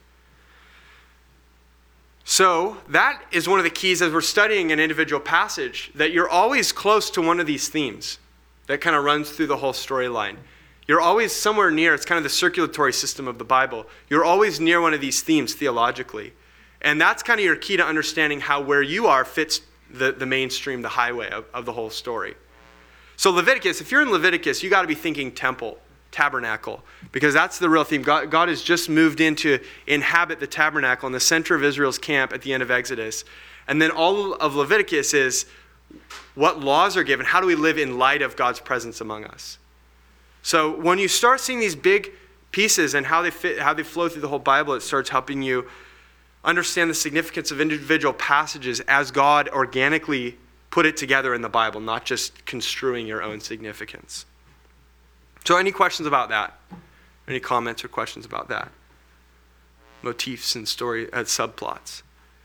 So that is one of the keys as we're studying an individual passage, that you're always close to one of these themes that kind of runs through the whole storyline. You're always somewhere near. It's kind of the circulatory system of the Bible. You're always near one of these themes theologically. And that's kind of your key to understanding how where you are fits the, the mainstream, the highway of, of the whole story. So Leviticus, if you're in Leviticus, you got to be thinking temple, tabernacle, because that's the real theme. God, God has just moved in to inhabit the tabernacle in the center of Israel's camp at the end of Exodus. And then all of Leviticus is what laws are given. How do we live in light of God's presence among us? So when you start seeing these big pieces and how they fit, how they flow through the whole Bible, it starts helping you understand the significance of individual passages as God organically put it together in the Bible, not just construing your own significance. So any questions about that? Any comments or questions about that? Motifs and story uh, subplots.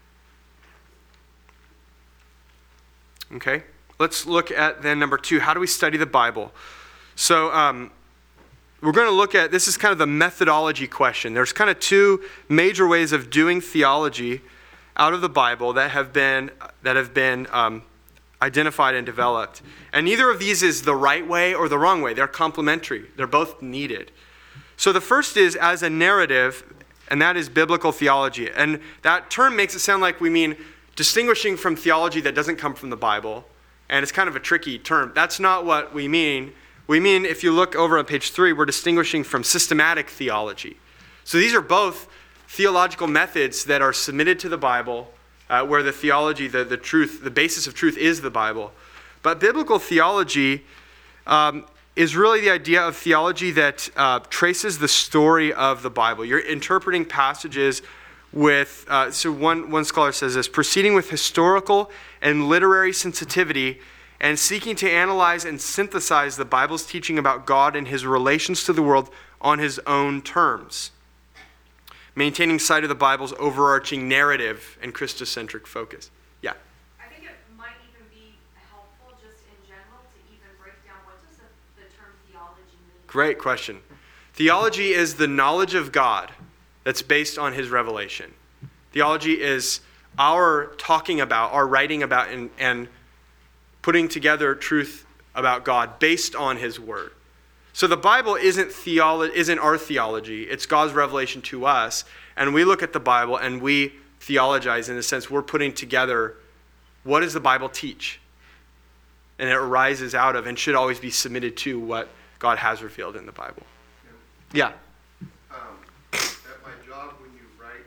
Okay, let's look at then number two. How do we study the Bible? So um, we're going to look at, this is kind of the methodology question. There's kind of two major ways of doing theology out of the Bible that have been that have been um, identified and developed. And neither of these is the right way or the wrong way. They're complementary. They're both needed. So the first is as a narrative, and that is biblical theology. And that term makes it sound like we mean distinguishing from theology that doesn't come from the Bible. And it's kind of a tricky term. That's not what we mean. We mean, if you look over on page three, we're distinguishing from systematic theology. So these are both theological methods that are submitted to the Bible, uh, where the theology, the, the truth, the basis of truth is the Bible. But biblical theology um, is really the idea of theology that uh, traces the story of the Bible. You're interpreting passages with, uh, so one, one scholar says this, proceeding with historical and literary sensitivity and seeking to analyze and synthesize the Bible's teaching about God and his relations to the world on his own terms, maintaining sight of the Bible's overarching narrative and Christocentric focus. Yeah? I think it might even be helpful just in general to even break down what does the, the term theology mean? Great question. Theology is the knowledge of God that's based on his revelation. Theology is our talking about, our writing about, and, and putting together truth about God based on his word. So the Bible isn't theolo- isn't our theology. It's God's revelation to us. And we look at the Bible and we theologize in a sense. We're putting together, what does the Bible teach? And it arises out of and should always be submitted to what God has revealed in the Bible. Yeah. Um, at my job, when you write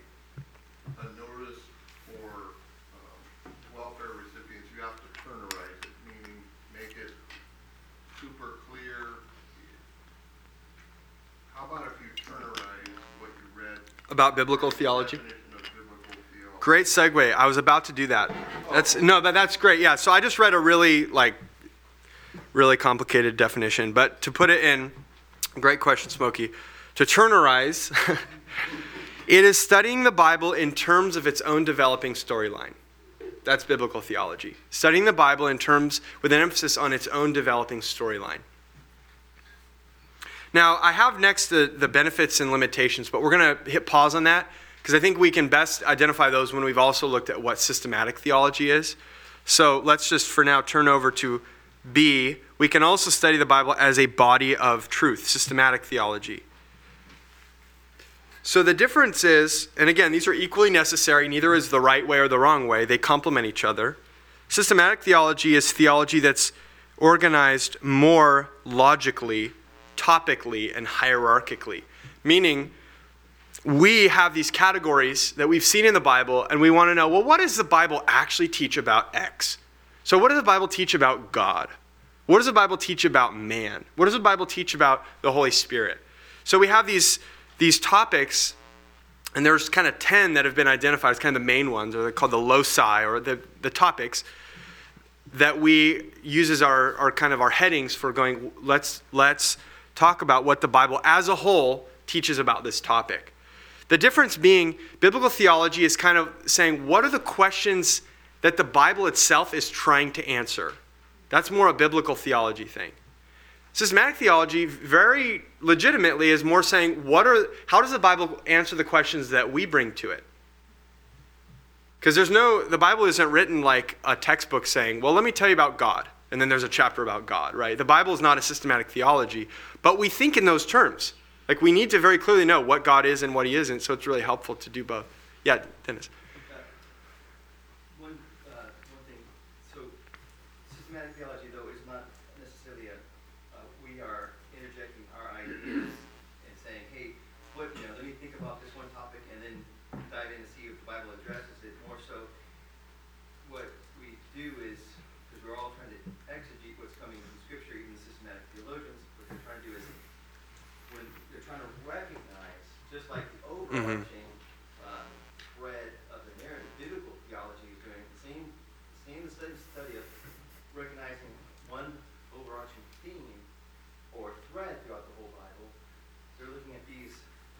a notice for um, welfare recipients, you have to turnerize it, meaning make it super clear. How about if you turnerize what you read? About biblical theology? Definition of biblical theology. Great segue. I was about to do that. That's no, but that's great. Yeah. So I just read a really like really complicated definition, but to put it in, great question, Smokey. To turnerize, it is studying the Bible in terms of its own developing storyline. That's biblical theology. Studying the Bible in terms with an emphasis on its own developing storyline. Now, I have next the, the benefits and limitations, but we're going to hit pause on that because I think we can best identify those when we've also looked at what systematic theology is. So let's just for now turn over to B. We can also study the Bible as a body of truth, systematic theology. So the difference is, and again, these are equally necessary. Neither is the right way or the wrong way. They complement each other. Systematic theology is theology that's organized more logically, topically, and hierarchically. Meaning, we have these categories that we've seen in the Bible, and we want to know, well, what does the Bible actually teach about X? So what does the Bible teach about God? What does the Bible teach about man? What does the Bible teach about the Holy Spirit? So we have these, these topics, and there's kind of ten that have been identified as kind of the main ones, or they're called the loci, or the, the topics that we use as our, our kind of our headings for going, let's, let's talk about what the Bible as a whole teaches about this topic. The difference being, biblical theology is kind of saying, what are the questions that the Bible itself is trying to answer? That's more a biblical theology thing. Systematic theology, very legitimately, is more saying, what are, how does the Bible answer the questions that we bring to it? Because there's no, the Bible isn't written like a textbook saying, well, let me tell you about God, and then there's a chapter about God, right? The Bible is not a systematic theology, but we think in those terms. Like, we need to very clearly know what God is and what he isn't, so it's really helpful to do both. Yeah, Dennis. Uh, one, uh, one thing, so systematic theology, though, is not necessarily a, uh, we are interjecting our ideas and saying, hey, what, you know, let me think about this one topic and then dive in to see if the Bible addresses it. More so, what we do is, because we're all trying to exegete what's coming from Scripture, even the systematic theologians, what they're trying to do is, when they're trying to recognize, just like the overarching uh, thread of the narrative, biblical theology is doing the same, same study, study of recognizing one overarching theme or thread throughout the whole Bible. They're looking at these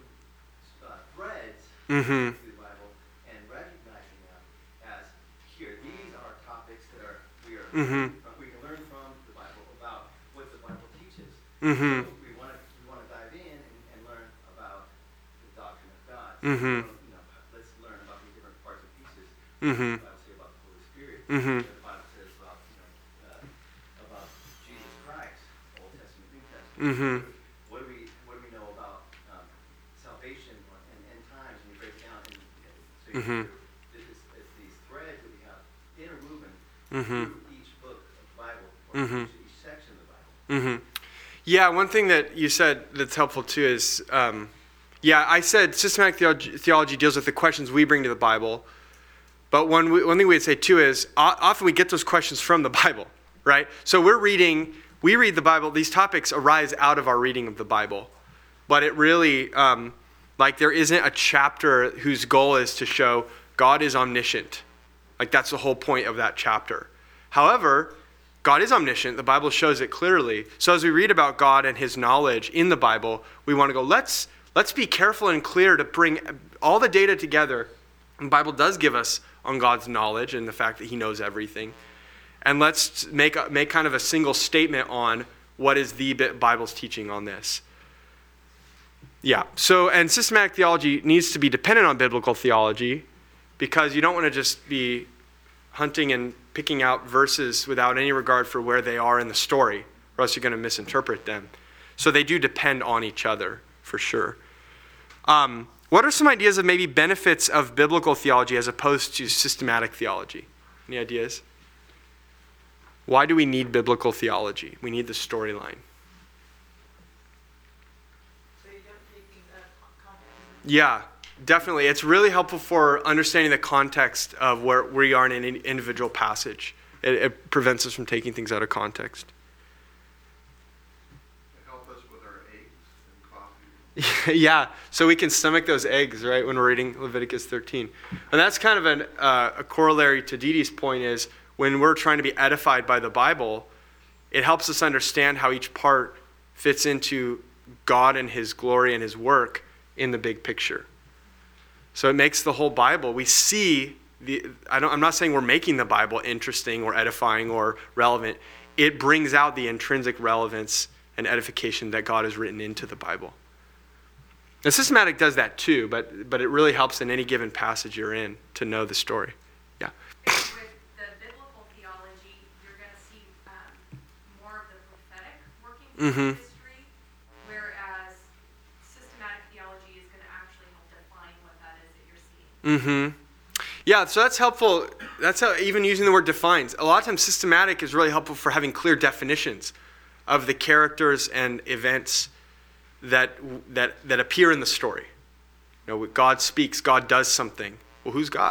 uh, threads Mm-hmm. through the Bible and recognizing them as, here, these are topics that are we are Mm-hmm. we can learn from the Bible about what the Bible teaches. Mm-hmm. So we want to we want to dive in and, and learn about the doctrine of God. So, Mm-hmm. you know, let's learn about these different parts and pieces. Mm-hmm. What the Bible says about the Holy Spirit. Mm-hmm. What the Bible says about you know uh, about Jesus Christ, Old Testament, New Testament. Mm-hmm. What do we what do we know about um, salvation and end times? And you break it down, and so you Mm-hmm. it's, it's these threads that we have interwoven Mm-hmm. through each book of the Bible, or Mhm. each, each section of the Bible. Mm-hmm. Yeah, one thing that you said that's helpful too is, um, yeah, I said systematic theology, theology deals with the questions we bring to the Bible. But one, one thing we'd say too is o- often we get those questions from the Bible, right? So we're reading, we read the Bible, these topics arise out of our reading of the Bible. But it really, um, like there isn't a chapter whose goal is to show God is omniscient. Like that's the whole point of that chapter. However, God is omniscient. The Bible shows it clearly. So as we read about God and his knowledge in the Bible, we want to go, let's let's be careful and clear to bring all the data together. The Bible does give us on God's knowledge and the fact that he knows everything. And let's make a, make kind of a single statement on what is the Bible's teaching on this. Yeah, so, and systematic theology needs to be dependent on biblical theology because you don't want to just be hunting and picking out verses without any regard for where they are in the story, or else you're going to misinterpret them. So they do depend on each other, for sure. Um, what are some ideas of maybe benefits of biblical theology as opposed to systematic theology? Any ideas? Why do we need biblical theology? We need the storyline. So you don't take things out of con- context. Yeah, definitely. It's really helpful for understanding the context of where we are in an individual passage. It, it prevents us from taking things out of context. Help us with our eggs and coffee. Yeah, so we can stomach those eggs, right, when we're reading Leviticus thirteen. And that's kind of an, uh, a corollary to Dee Dee's point is when we're trying to be edified by the Bible, it helps us understand how each part fits into God and his glory and his work in the big picture. So it makes the whole Bible, we see, the. I don't, I'm not saying we're making the Bible interesting or edifying or relevant. It brings out the intrinsic relevance and edification that God has written into the Bible. The systematic does that too, but but it really helps in any given passage you're in to know the story. Yeah. And with the biblical theology, you're going to see um, more of the prophetic working through Mhm. history, whereas systematic theology is going to actually help define what that is that you're seeing. Mm-hmm. Yeah, so that's helpful. That's how even using the word defines. A lot of times systematic is really helpful for having clear definitions of the characters and events that that that appear in the story. You know, God speaks, God does something. Well, who's God?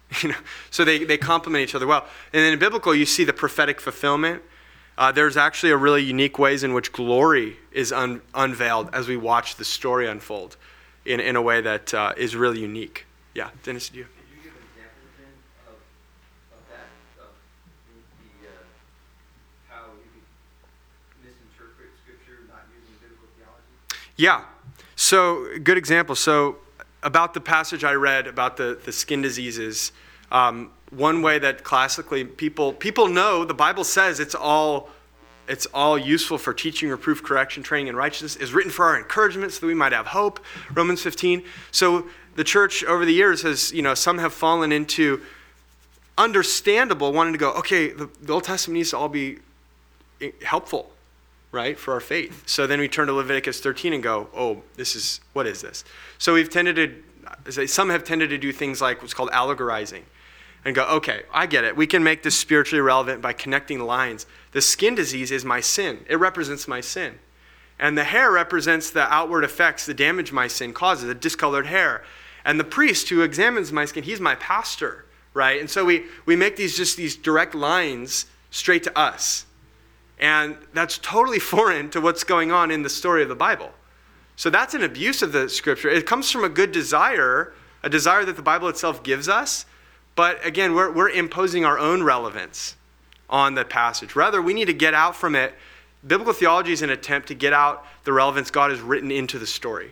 You know, so they, they complement each other well. And then in biblical, you see the prophetic fulfillment. Uh, there's actually a really unique ways in which glory is un, unveiled as we watch the story unfold in, in a way that uh, is really unique. Yeah, Dennis, did you? Could you give an example then of, of that, of the, uh, how you could misinterpret Scripture not using biblical theology? Yeah. So, good example. So, about the passage I read about the, the skin diseases, um, one way that classically people people know the Bible says it's all it's all useful for teaching, reproof, correction, training in righteousness, is written for our encouragement so that we might have hope. Romans fifteen. So the church over the years has, you know, some have fallen into understandable wanting to go, okay, the, the Old Testament needs to all be helpful, right, for our faith. So then we turn to Leviticus thirteen and go, oh, this is, what is this? So we've tended to, some have tended to do things like what's called allegorizing and go, okay, I get it. We can make this spiritually relevant by connecting lines. The skin disease is my sin. It represents my sin. And the hair represents the outward effects, the damage my sin causes, the discolored hair. And the priest who examines my skin, he's my pastor, right? And so we, we make these just these direct lines straight to us. And that's totally foreign to what's going on in the story of the Bible. So that's an abuse of the Scripture. It comes from a good desire, a desire that the Bible itself gives us. But again, we're, we're imposing our own relevance on the passage. Rather, we need to get out from it. Biblical theology is an attempt to get out the relevance God has written into the story.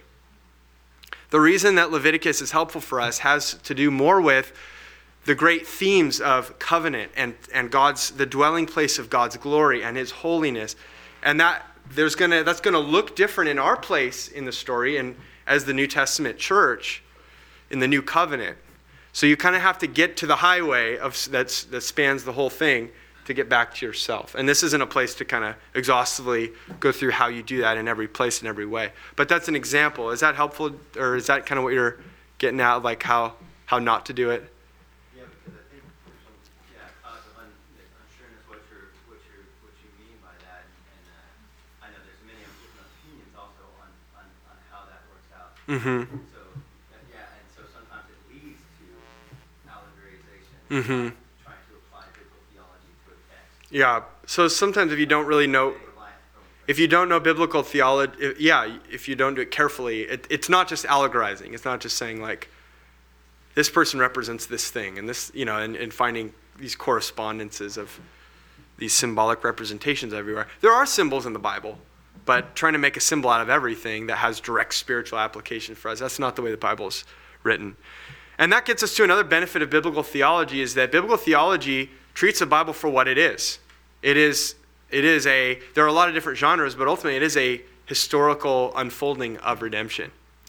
The reason that Leviticus is helpful for us has to do more with the great themes of covenant and, and God's the dwelling place of God's glory and his holiness. And that there's gonna that's gonna look different in our place in the story and as the New Testament church in the new covenant. So you kind of have to get to the highway of that's that spans the whole thing to get back to yourself. And this isn't a place to kind of exhaustively go through how you do that in every place in every way. But that's an example. Is that helpful, or is that kind of what you're getting at, like how how not to do it? Yeah, because I think there's some, yeah, uh, un, unsureness what you're what you what you mean by that, and uh, I know there's many different opinions also on, on, on how that works out. Mm-hmm. So uh, yeah, and so sometimes it leads to allegorization, Mm-hmm. trying to apply biblical theology to a text. Yeah. So sometimes if you don't really know, if you don't know biblical theology, yeah, if you don't do it carefully, it, it's not just allegorizing. It's not just saying like, this person represents this thing, and this, you know, and, and finding these correspondences of these symbolic representations everywhere. There are symbols in the Bible, but trying to make a symbol out of everything that has direct spiritual application for us, that's not the way the Bible is written. And that gets us to another benefit of biblical theology, is that biblical theology treats the Bible for what it is. It is, it is a, there are a lot of different genres, but ultimately it is a historical unfolding of redemption.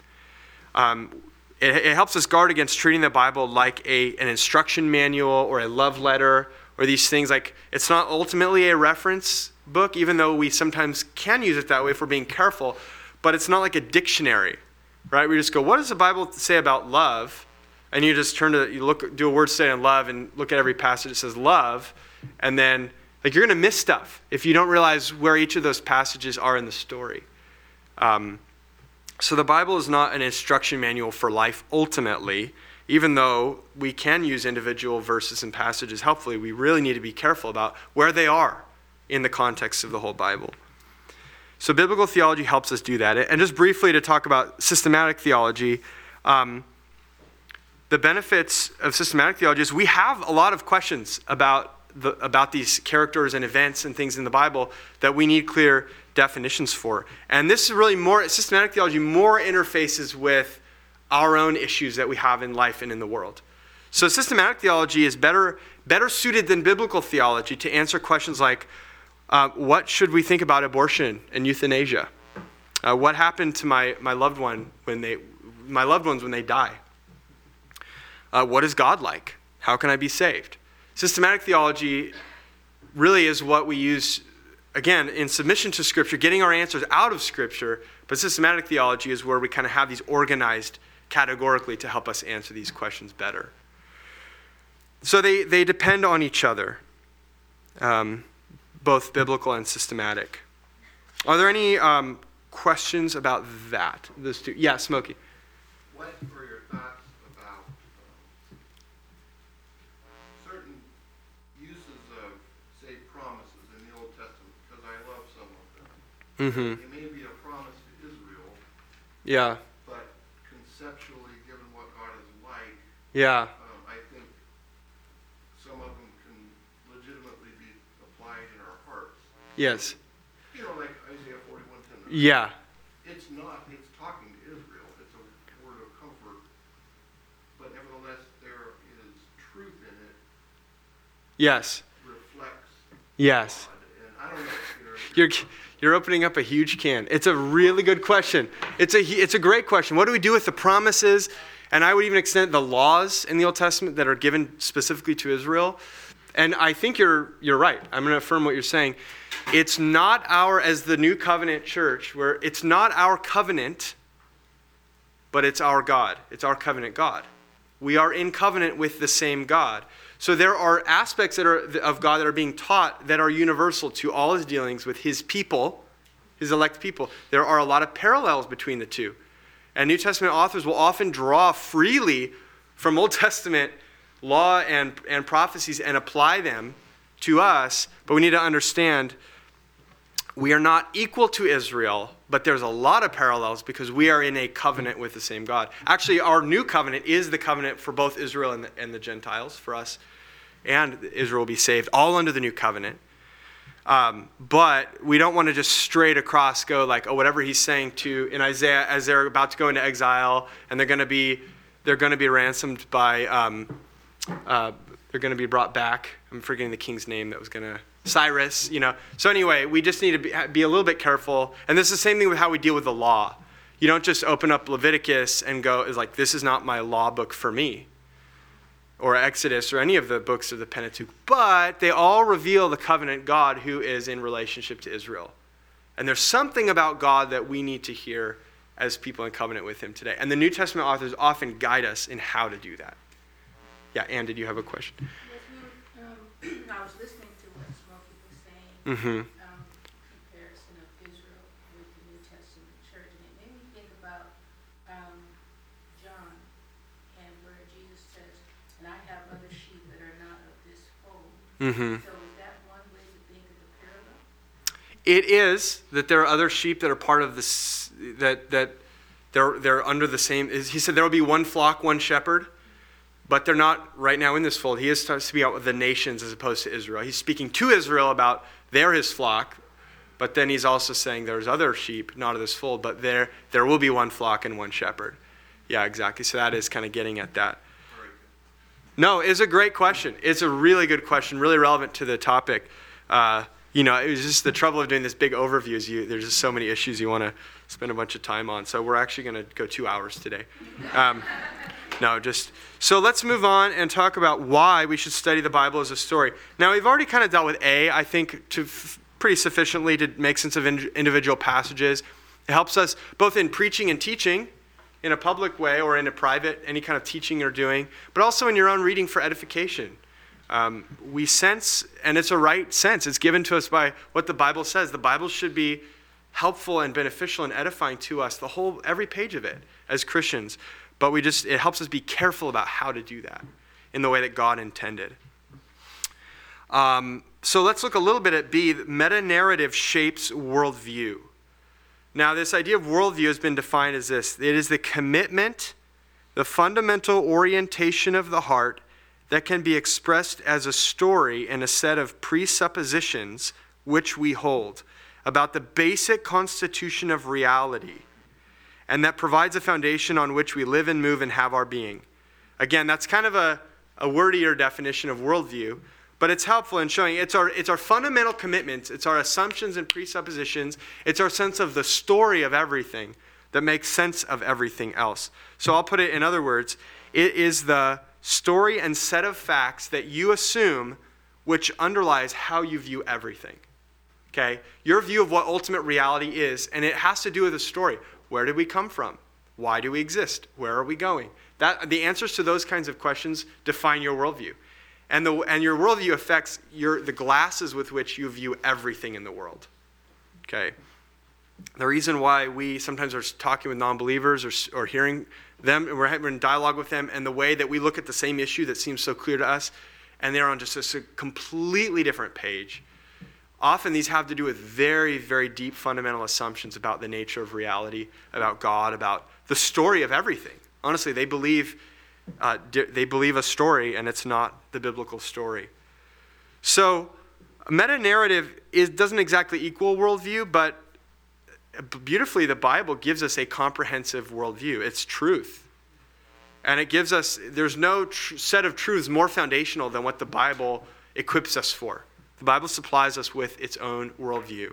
Um, it, it helps us guard against treating the Bible like a, an instruction manual or a love letter or these things. Like, it's not ultimately a reference book, even though we sometimes can use it that way if we're being careful, but it's not like a dictionary, right? We just go, what does the Bible say about love? And you just turn to, you look, do a word study on love and look at every passage that says love, and then like you're going to miss stuff if you don't realize where each of those passages are in the story. Um, so the Bible is not an instruction manual for life ultimately. Even though we can use individual verses and passages helpfully, we really need to be careful about where they are in the context of the whole Bible. So biblical theology helps us do that. And just briefly to talk about systematic theology, um, the benefits of systematic theology is we have a lot of questions about the, about these characters and events and things in the Bible that we need clear definitions for. And this is really more, systematic theology more interfaces with our own issues that we have in life and in the world. So systematic theology is better, better suited than biblical theology to answer questions like, uh, what should we think about abortion and euthanasia? Uh, what happened to my, my loved one when they, my loved ones when they die? Uh, what is God like? How can I be saved? Systematic theology really is what we use, again, in submission to Scripture, getting our answers out of Scripture, but systematic theology is where we kind of have these organized categorically to help us answer these questions better. So they, they depend on each other, um, both biblical and systematic. Are there any um, questions about that? Those two? Yeah, Smokey. What were your thoughts about um, Mm-hmm. It may be a promise to Israel, Yeah. but conceptually, given what God is like, Yeah. um, I think some of them can legitimately be applied in our hearts. Yes. You know, like Isaiah forty-one ten. Yeah. It's not, it's talking to Israel. It's a word of comfort. But nevertheless, there is truth in it, Yes. reflects Yes. God. And I don't know, you know. You're you're opening up a huge can. It's a really good question. It's a it's a great question. What do we do with the promises? And I would even extend the laws in the Old Testament that are given specifically to Israel. And I think you're you're right. I'm going to affirm what you're saying. It's not our, as the New Covenant church, where it's not our covenant, but it's our God. It's our covenant God. We are in covenant with the same God. So there are aspects that are of God that are being taught that are universal to all his dealings with his people, his elect people. There are a lot of parallels between the two. And New Testament authors will often draw freely from Old Testament law and, and prophecies and apply them to us. But we need to understand we are not equal to Israel, but there's a lot of parallels because we are in a covenant with the same God. Actually, our new covenant is the covenant for both Israel and the, and the Gentiles, for us. And Israel will be saved, all under the new covenant. Um, but we don't want to just straight across go like, oh, whatever he's saying to in Isaiah as they're about to go into exile and they're going to be they're going to be ransomed by um, uh, they're going to be brought back. I'm forgetting the king's name that was going to Cyrus, you know. So anyway, we just need to be, be a little bit careful. And this is the same thing with how we deal with the law. You don't just open up Leviticus and go is like this is not my law book for me. Or Exodus, or any of the books of the Pentateuch. But they all reveal the covenant God who is in relationship to Israel. And there's something about God that we need to hear as people in covenant with him today. And the New Testament authors often guide us in how to do that. Yeah, Ann, did you have a question? Yes, we were, um, I was listening to what Smokey was saying, Mm-hmm. um, comparison of Israel with the New Testament church, and it made me think about, um, John, and where Jesus says, and I have other sheep that are not of this fold. Mm-hmm. So is that one way to think of the parallel? It is that there are other sheep that are part of this, that that they're they're under the same. He said there will be one flock, one shepherd, but they're not right now in this fold. He is speaking out with the nations as opposed to Israel. He's speaking to Israel about they're his flock, but then he's also saying there's other sheep not of this fold, but there there will be one flock and one shepherd. Yeah, exactly. So that is kind of getting at that. No, it's a great question. It's a really good question, really relevant to the topic. Uh, you know, it was just the trouble of doing this big overview is you, there's just so many issues you want to spend a bunch of time on. So we're actually going to go two hours today. Um, no, just, so let's move on and talk about why we should study the Bible as a story. Now, we've already kind of dealt with A, I think, to f- pretty sufficiently to make sense of in- individual passages. It helps us both in preaching and teaching, in a public way or in a private, any kind of teaching you're doing, but also in your own reading for edification. Um, we sense, and it's a right sense, it's given to us by what the Bible says. The Bible should be helpful and beneficial and edifying to us, the whole, every page of it as Christians. But we just, it helps us be careful about how to do that in the way that God intended. Um, so let's look a little bit at B. Meta-narrative shapes worldview. Now, this idea of worldview has been defined as this. It is the commitment, the fundamental orientation of the heart that can be expressed as a story and a set of presuppositions which we hold about the basic constitution of reality, and that provides a foundation on which we live and move and have our being. Again, that's kind of a, a wordier definition of worldview, but it's helpful in showing it's our it's our fundamental commitments, it's our assumptions and presuppositions, it's our sense of the story of everything that makes sense of everything else. So I'll put it in other words, it is the story and set of facts that you assume which underlies how you view everything. Okay? Your view of what ultimate reality is, and it has to do with a story. Where did we come from? Why do we exist? Where are we going? That the answers to those kinds of questions define your worldview. And the and your worldview affects your the glasses with which you view everything in the world. Okay. The reason why we sometimes are talking with non-believers or or hearing them, and we're in dialogue with them, and the way that we look at the same issue that seems so clear to us, and they're on just a completely different page, often these have to do with very, very deep fundamental assumptions about the nature of reality, about God, about the story of everything. Honestly, they believe uh, they believe a story, and it's not the biblical story. So, a meta-narrative is, doesn't exactly equal worldview, but beautifully, the Bible gives us a comprehensive worldview. It's truth. And it gives us, there's no tr- set of truths more foundational than what the Bible equips us for. The Bible supplies us with its own worldview.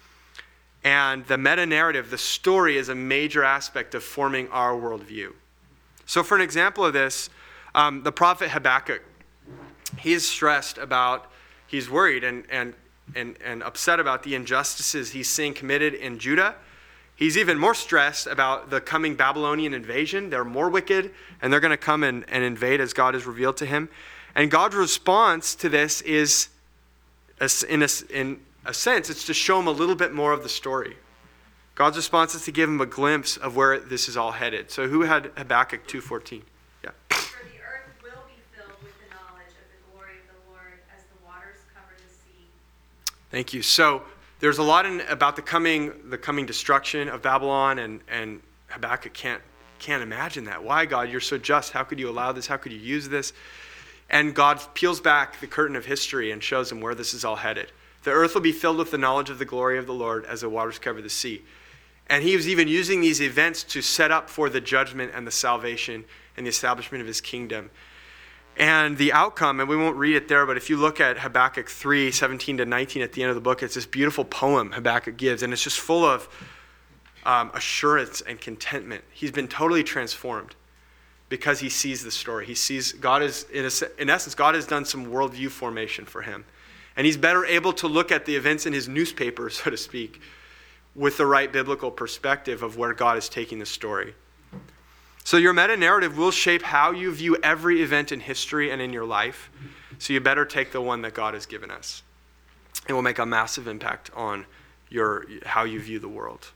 And the meta-narrative, the story, is a major aspect of forming our worldview. So for an example of this, um, the prophet Habakkuk, he's stressed about, he's worried and, and, and, and upset about the injustices he's seeing committed in Judah. He's even more stressed about the coming Babylonian invasion. They're more wicked, and they're going to come and, and invade as God has revealed to him. And God's response to this is, in a, in a sense, it's to show him a little bit more of the story. God's response is to give him a glimpse of where this is all headed. So who had Habakkuk two fourteen? Yeah. For the earth will be filled with the knowledge of the glory of the Lord as the waters cover the sea. Thank you. So there's a lot in, about the coming the coming destruction of Babylon, and, and Habakkuk can't can't imagine that. Why, God? You're so just. How could you allow this? How could you use this? And God peels back the curtain of history and shows him where this is all headed. The earth will be filled with the knowledge of the glory of the Lord as the waters cover the sea. And he was even using these events to set up for the judgment and the salvation and the establishment of his kingdom. And the outcome, and we won't read it there, but if you look at Habakkuk three, seventeen to nineteen at the end of the book, it's this beautiful poem Habakkuk gives, and it's just full of um, assurance and contentment. He's been totally transformed because he sees the story. He sees God is, in, a, in essence, God has done some worldview formation for him. And he's better able to look at the events in his newspaper, so to speak, with the right biblical perspective of where God is taking the story. So your meta-narrative will shape how you view every event in history and in your life. So you better take the one that God has given us. It will make a massive impact on your how you view the world.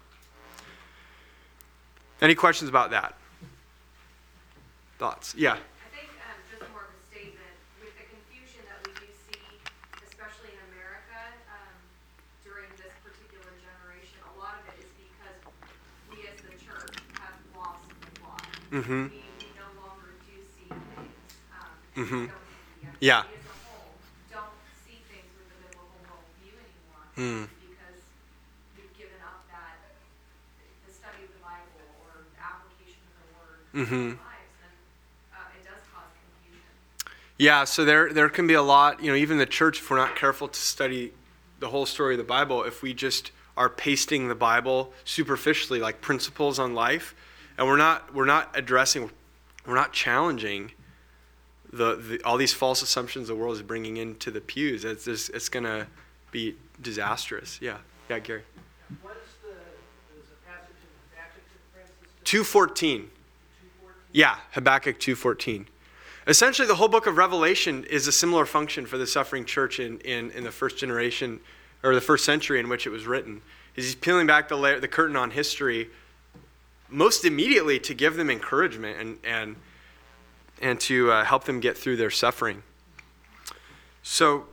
Any questions about that? Thoughts? Yeah. I think um, just more of a statement, with the confusion that we do see, especially in America, um, during this particular generation, a lot of it is because we as the church have lost the plot. Mm-hmm. We, we no longer do see things. Um, Mm-hmm. don't, Yeah. We as a whole don't see things with the biblical worldview anymore Mm. because we've given up that the study of the Bible or the application of the Word Mm-hmm. in our lives, and uh, it does cause confusion. Yeah, so there there can be a lot, you know, even the church, if we're not careful to study the whole story of the Bible, if we just are pasting the Bible superficially, like principles on life, and we're not we're not addressing, we're not challenging the, the all these false assumptions the world is bringing into the pews, it's just, it's going to be disastrous. Yeah, yeah, Gary. What is the, there's a passage in Habakkuk, for instance? two fourteen. two fourteen? Yeah, Habakkuk two fourteen. Essentially, the whole book of Revelation is a similar function for the suffering church in, in, in the first generation, or the first century in which it was written. Is he's peeling back the layer, the curtain on history, most immediately to give them encouragement and and and to uh, help them get through their suffering. So,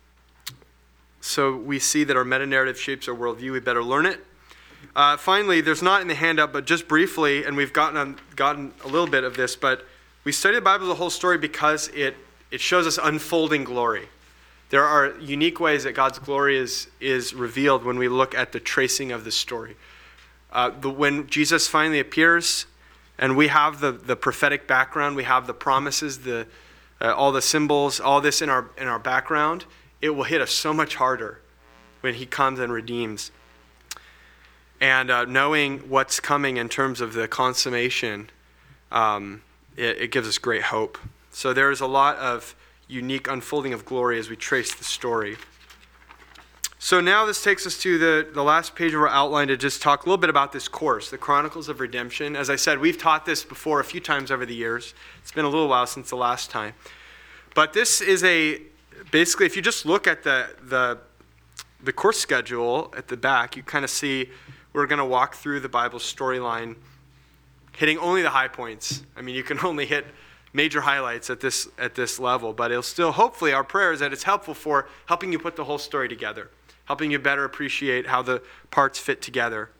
so we see that our meta-narrative shapes our worldview. We better learn it. Uh, finally, there's not in the handout, but just briefly, and we've gotten on, gotten a little bit of this, but we study the Bible as a whole story because it, it shows us unfolding glory. There are unique ways that God's glory is, is revealed when we look at the tracing of the story. Uh, the, when Jesus finally appears, and we have the, the prophetic background, we have the promises, the uh, all the symbols, all this in our in our background, it will hit us so much harder when he comes and redeems. And uh, knowing what's coming in terms of the consummation, um, it, it gives us great hope. So there's a lot of unique unfolding of glory as we trace the story. So now this takes us to the, the last page of our outline to just talk a little bit about this course, the Chronicles of Redemption. As I said, we've taught this before a few times over the years. It's been a little while since the last time. But this is a, basically, if you just look at the the, the course schedule at the back, you kind of see we're going to walk through the Bible storyline, hitting only the high points. I mean, you can only hit major highlights at this at this level, but it'll still, hopefully, our prayer is that it's helpful for helping you put the whole story together, helping you better appreciate how the parts fit together.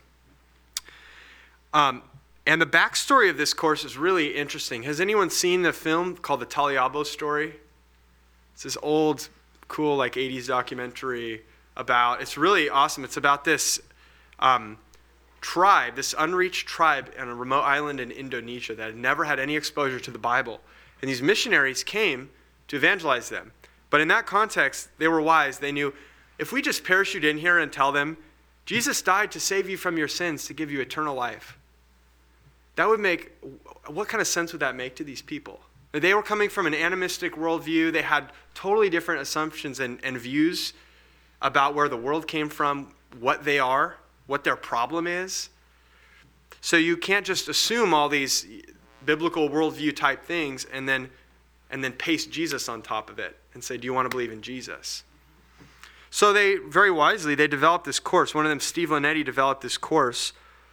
Um, and the backstory of this course is really interesting. Has anyone seen the film called The Taliabo Story? It's this old, cool, like eighties documentary about, it's really awesome. It's about this um, tribe, this unreached tribe on a remote island in Indonesia that had never had any exposure to the Bible. And these missionaries came to evangelize them. But in that context, they were wise. They knew, if we just parachute in here and tell them, Jesus died to save you from your sins, to give you eternal life, that would make, what kind of sense would that make to these people? They were coming from an animistic worldview. They had totally different assumptions and, and views about where the world came from, what they are, what their problem is. So you can't just assume all these biblical worldview type things and then and then paste Jesus on top of it and say, do you want to believe in Jesus? So they, very wisely, they developed this course. One of them, Steve Linetti, developed this course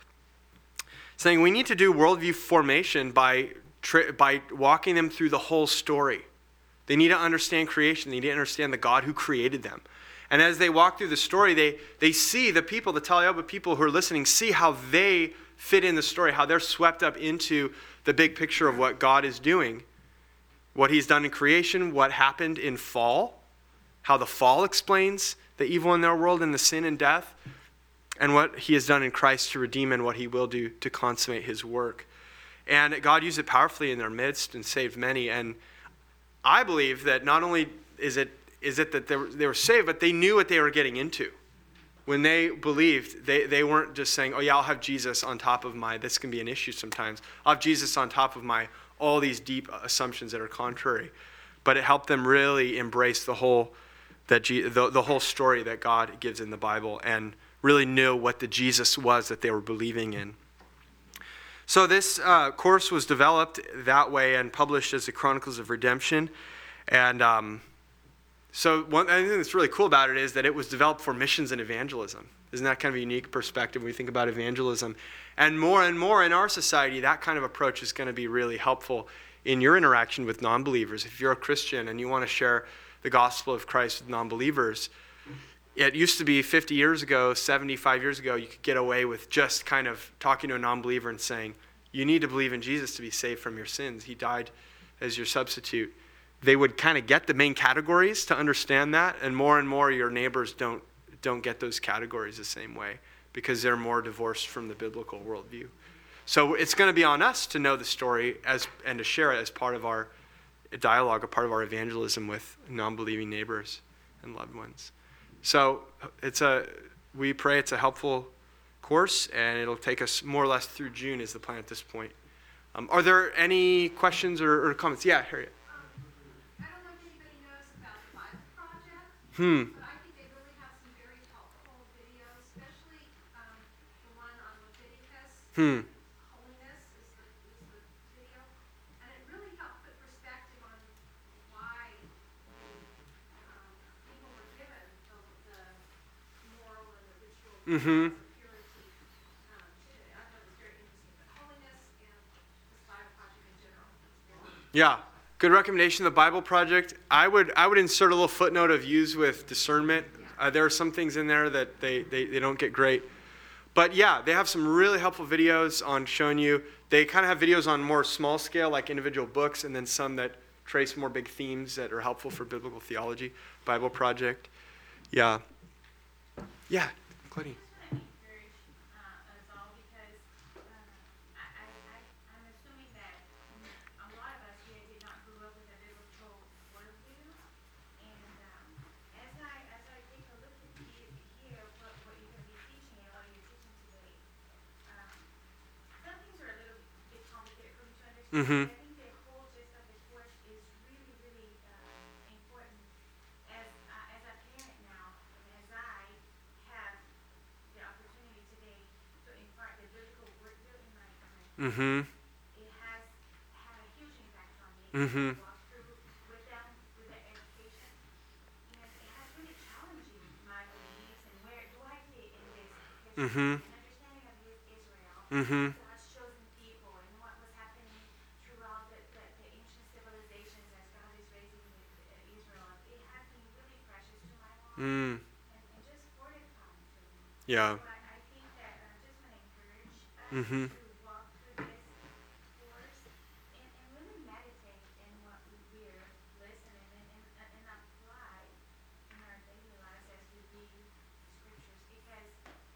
saying we need to do worldview formation by, by walking them through the whole story. They need to understand creation. They need to understand the God who created them. And as they walk through the story, they, they see the people, the Taliabo people who are listening, see how they fit in the story, how they're swept up into the big picture of what God is doing, what he's done in creation, what happened in fall, how the fall explains the evil in their world and the sin and death, and what he has done in Christ to redeem and what he will do to consummate his work. And God used it powerfully in their midst and saved many. And I believe that not only is it is it that they were, they were saved, but they knew what they were getting into. When they believed, they, they weren't just saying, oh yeah, I'll have Jesus on top of my, this can be an issue sometimes, I'll have Jesus on top of my, all these deep assumptions that are contrary. But it helped them really embrace the whole, that G, the, the whole story that God gives in the Bible and really knew what the Jesus was that they were believing in. So this uh, course was developed that way and published as the Chronicles of Redemption. And um, so one thing that's really cool about it is that it was developed for missions and evangelism. Isn't that kind of a unique perspective when we think about evangelism? And more and more in our society, that kind of approach is going to be really helpful in your interaction with non-believers. If you're a Christian and you want to share the gospel of Christ with non-believers, it used to be fifty years ago, seventy-five years ago, you could get away with just kind of talking to a non-believer and saying, you need to believe in Jesus to be saved from your sins. He died as your substitute. They would kind of get the main categories to understand that, and more and more your neighbors don't don't get those categories the same way because they're more divorced from the biblical worldview. So it's going to be on us to know the story as and to share it as part of our dialogue, a part of our evangelism with non-believing neighbors and loved ones. So it's a we pray it's a helpful course, and it'll take us more or less through June is the plan at this point. Um, are there any questions or, or comments? Yeah, Harriet. I don't know if anybody knows about the Bible Project, Hmm. but I think they really have some very helpful videos, especially um, the one on Leviticus. Hmm. Holiness is the, is the video, and it really helped put perspective on why um, people were given the, the moral and the ritual Mm-hmm. purity um, to it. I thought it was very interesting. But holiness and this Bible Project in general is very Yeah. Good recommendation. The Bible Project. I would I would insert a little footnote of use with discernment. Uh, there are some things in there that they, they, they don't get great. But yeah, they have some really helpful videos on showing you. They kind of have videos on more small scale, like individual books, and then some that trace more big themes that are helpful for biblical theology. Bible Project. Yeah. Yeah, Claudine. Mm-hmm. I think the whole gist of the course is really, really uh, important. As uh, as a parent now, and as I have the opportunity today to impart the biblical worldview in my my Mm-hmm. it has had a huge impact on me. Mm-hmm. To walk through with them, with their education, and it has really challenged my beliefs and where do I fit in this history Mm-hmm. and understanding of Israel. Mm-hmm. God's chosen people and what was happening throughout the, the, the ancient civilizations as God is raising the, the Israel. It has been really precious to my life. Mm. And, and just for Yeah. So I, I think that I just want to encourage us Mm-hmm. to walk through this course and, and really meditate in what we hear, listen, and, and, and, and apply in our daily lives as we read scriptures, because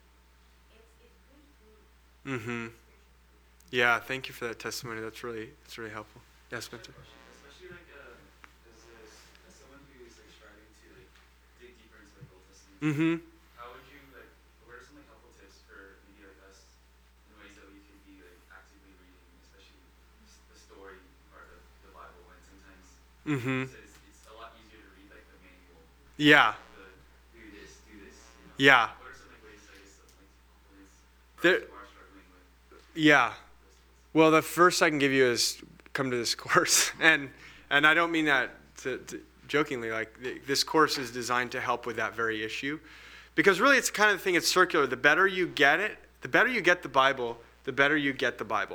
it's it's good food. Mm-hmm. Spiritual food. Yeah, thank you for that testimony. That's really that's really helpful. Yes, Spencer. Especially like uh, as, as, as someone who is like striving to like dig deeper into like Old Testament. Mm-hmm. How would you like? What are some like helpful tips for maybe like us in ways that we can be like actively reading, especially s- the story part of the Bible, when sometimes Mm-hmm. it's, it's, it's a lot easier to read like the manual. Yeah. The do this, do this. You know? Yeah. What are some like ways I guess of, like components There- who are struggling with Yeah. this? Well, the first I can give you is come to this course, and and I don't mean that to, to jokingly. Like th- this course is designed to help with that very issue, because really it's kind of the thing. It's circular. The better you get it, the better you get the Bible, the better you get the Bible.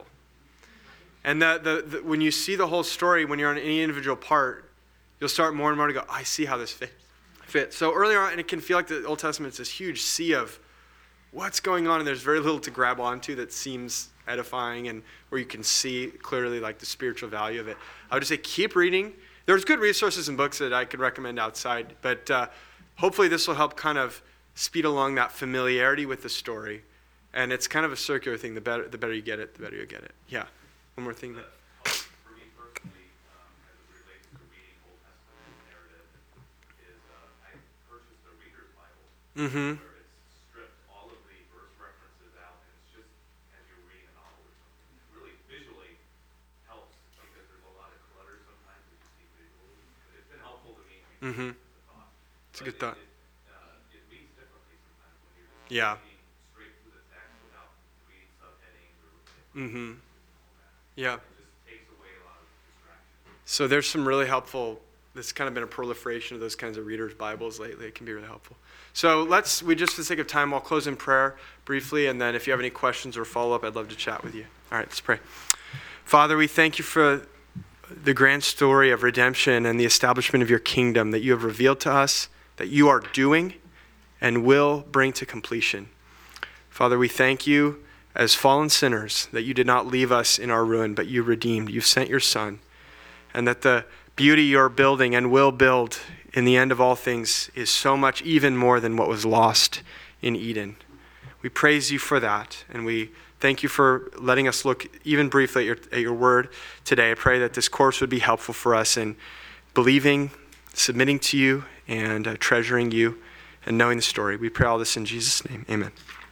And the, the, the when you see the whole story, when you're on any individual part, you'll start more and more to go, I see how this fits. Fits. So earlier on, and it can feel like the Old Testament is this huge sea of what's going on, and there's very little to grab onto that seems edifying and where you can see clearly like the spiritual value of it. I would just say keep reading. There's good resources and books that I could recommend outside, but uh, hopefully this will help kind of speed along that familiarity with the story. And it's kind of a circular thing. The better the better you get it, the better you get it. Yeah. One more thing. That, For me personally, um, as it relates to reading Old Testament narrative, is uh, I purchased a Reader's Bible, mm-hmm. where it's stripped all of the verse references out, and it's just as you're reading a novel or something. It really visually helps, because there's a lot of clutter sometimes that you see visually. But it's been helpful to me. I mean, Mm-hmm. it's a thought. It's a But good thought. It, it, uh, it reads differently sometimes when you're just Yeah. reading straight through the text without reading subheadings or Mm-hmm. and all that. Yeah. It just takes away a lot of distraction. So there's some really helpful, there's kind of been a proliferation of those kinds of readers' Bibles lately. It can be really helpful. So let's, we just for the sake of time, I'll close in prayer briefly, and then if you have any questions or follow-up, I'd love to chat with you. All right, let's pray. Father, we thank you for the grand story of redemption and the establishment of your kingdom that you have revealed to us, that you are doing and will bring to completion. Father, we thank you as fallen sinners that you did not leave us in our ruin, but you redeemed. You sent your Son, and that the beauty you're building and will build in the end of all things is so much even more than what was lost in Eden. We praise you for that, and we thank you for letting us look even briefly at your, at your word today. I pray that this course would be helpful for us in believing, submitting to you, and uh, treasuring you, and knowing the story. We pray all this in Jesus' name. Amen.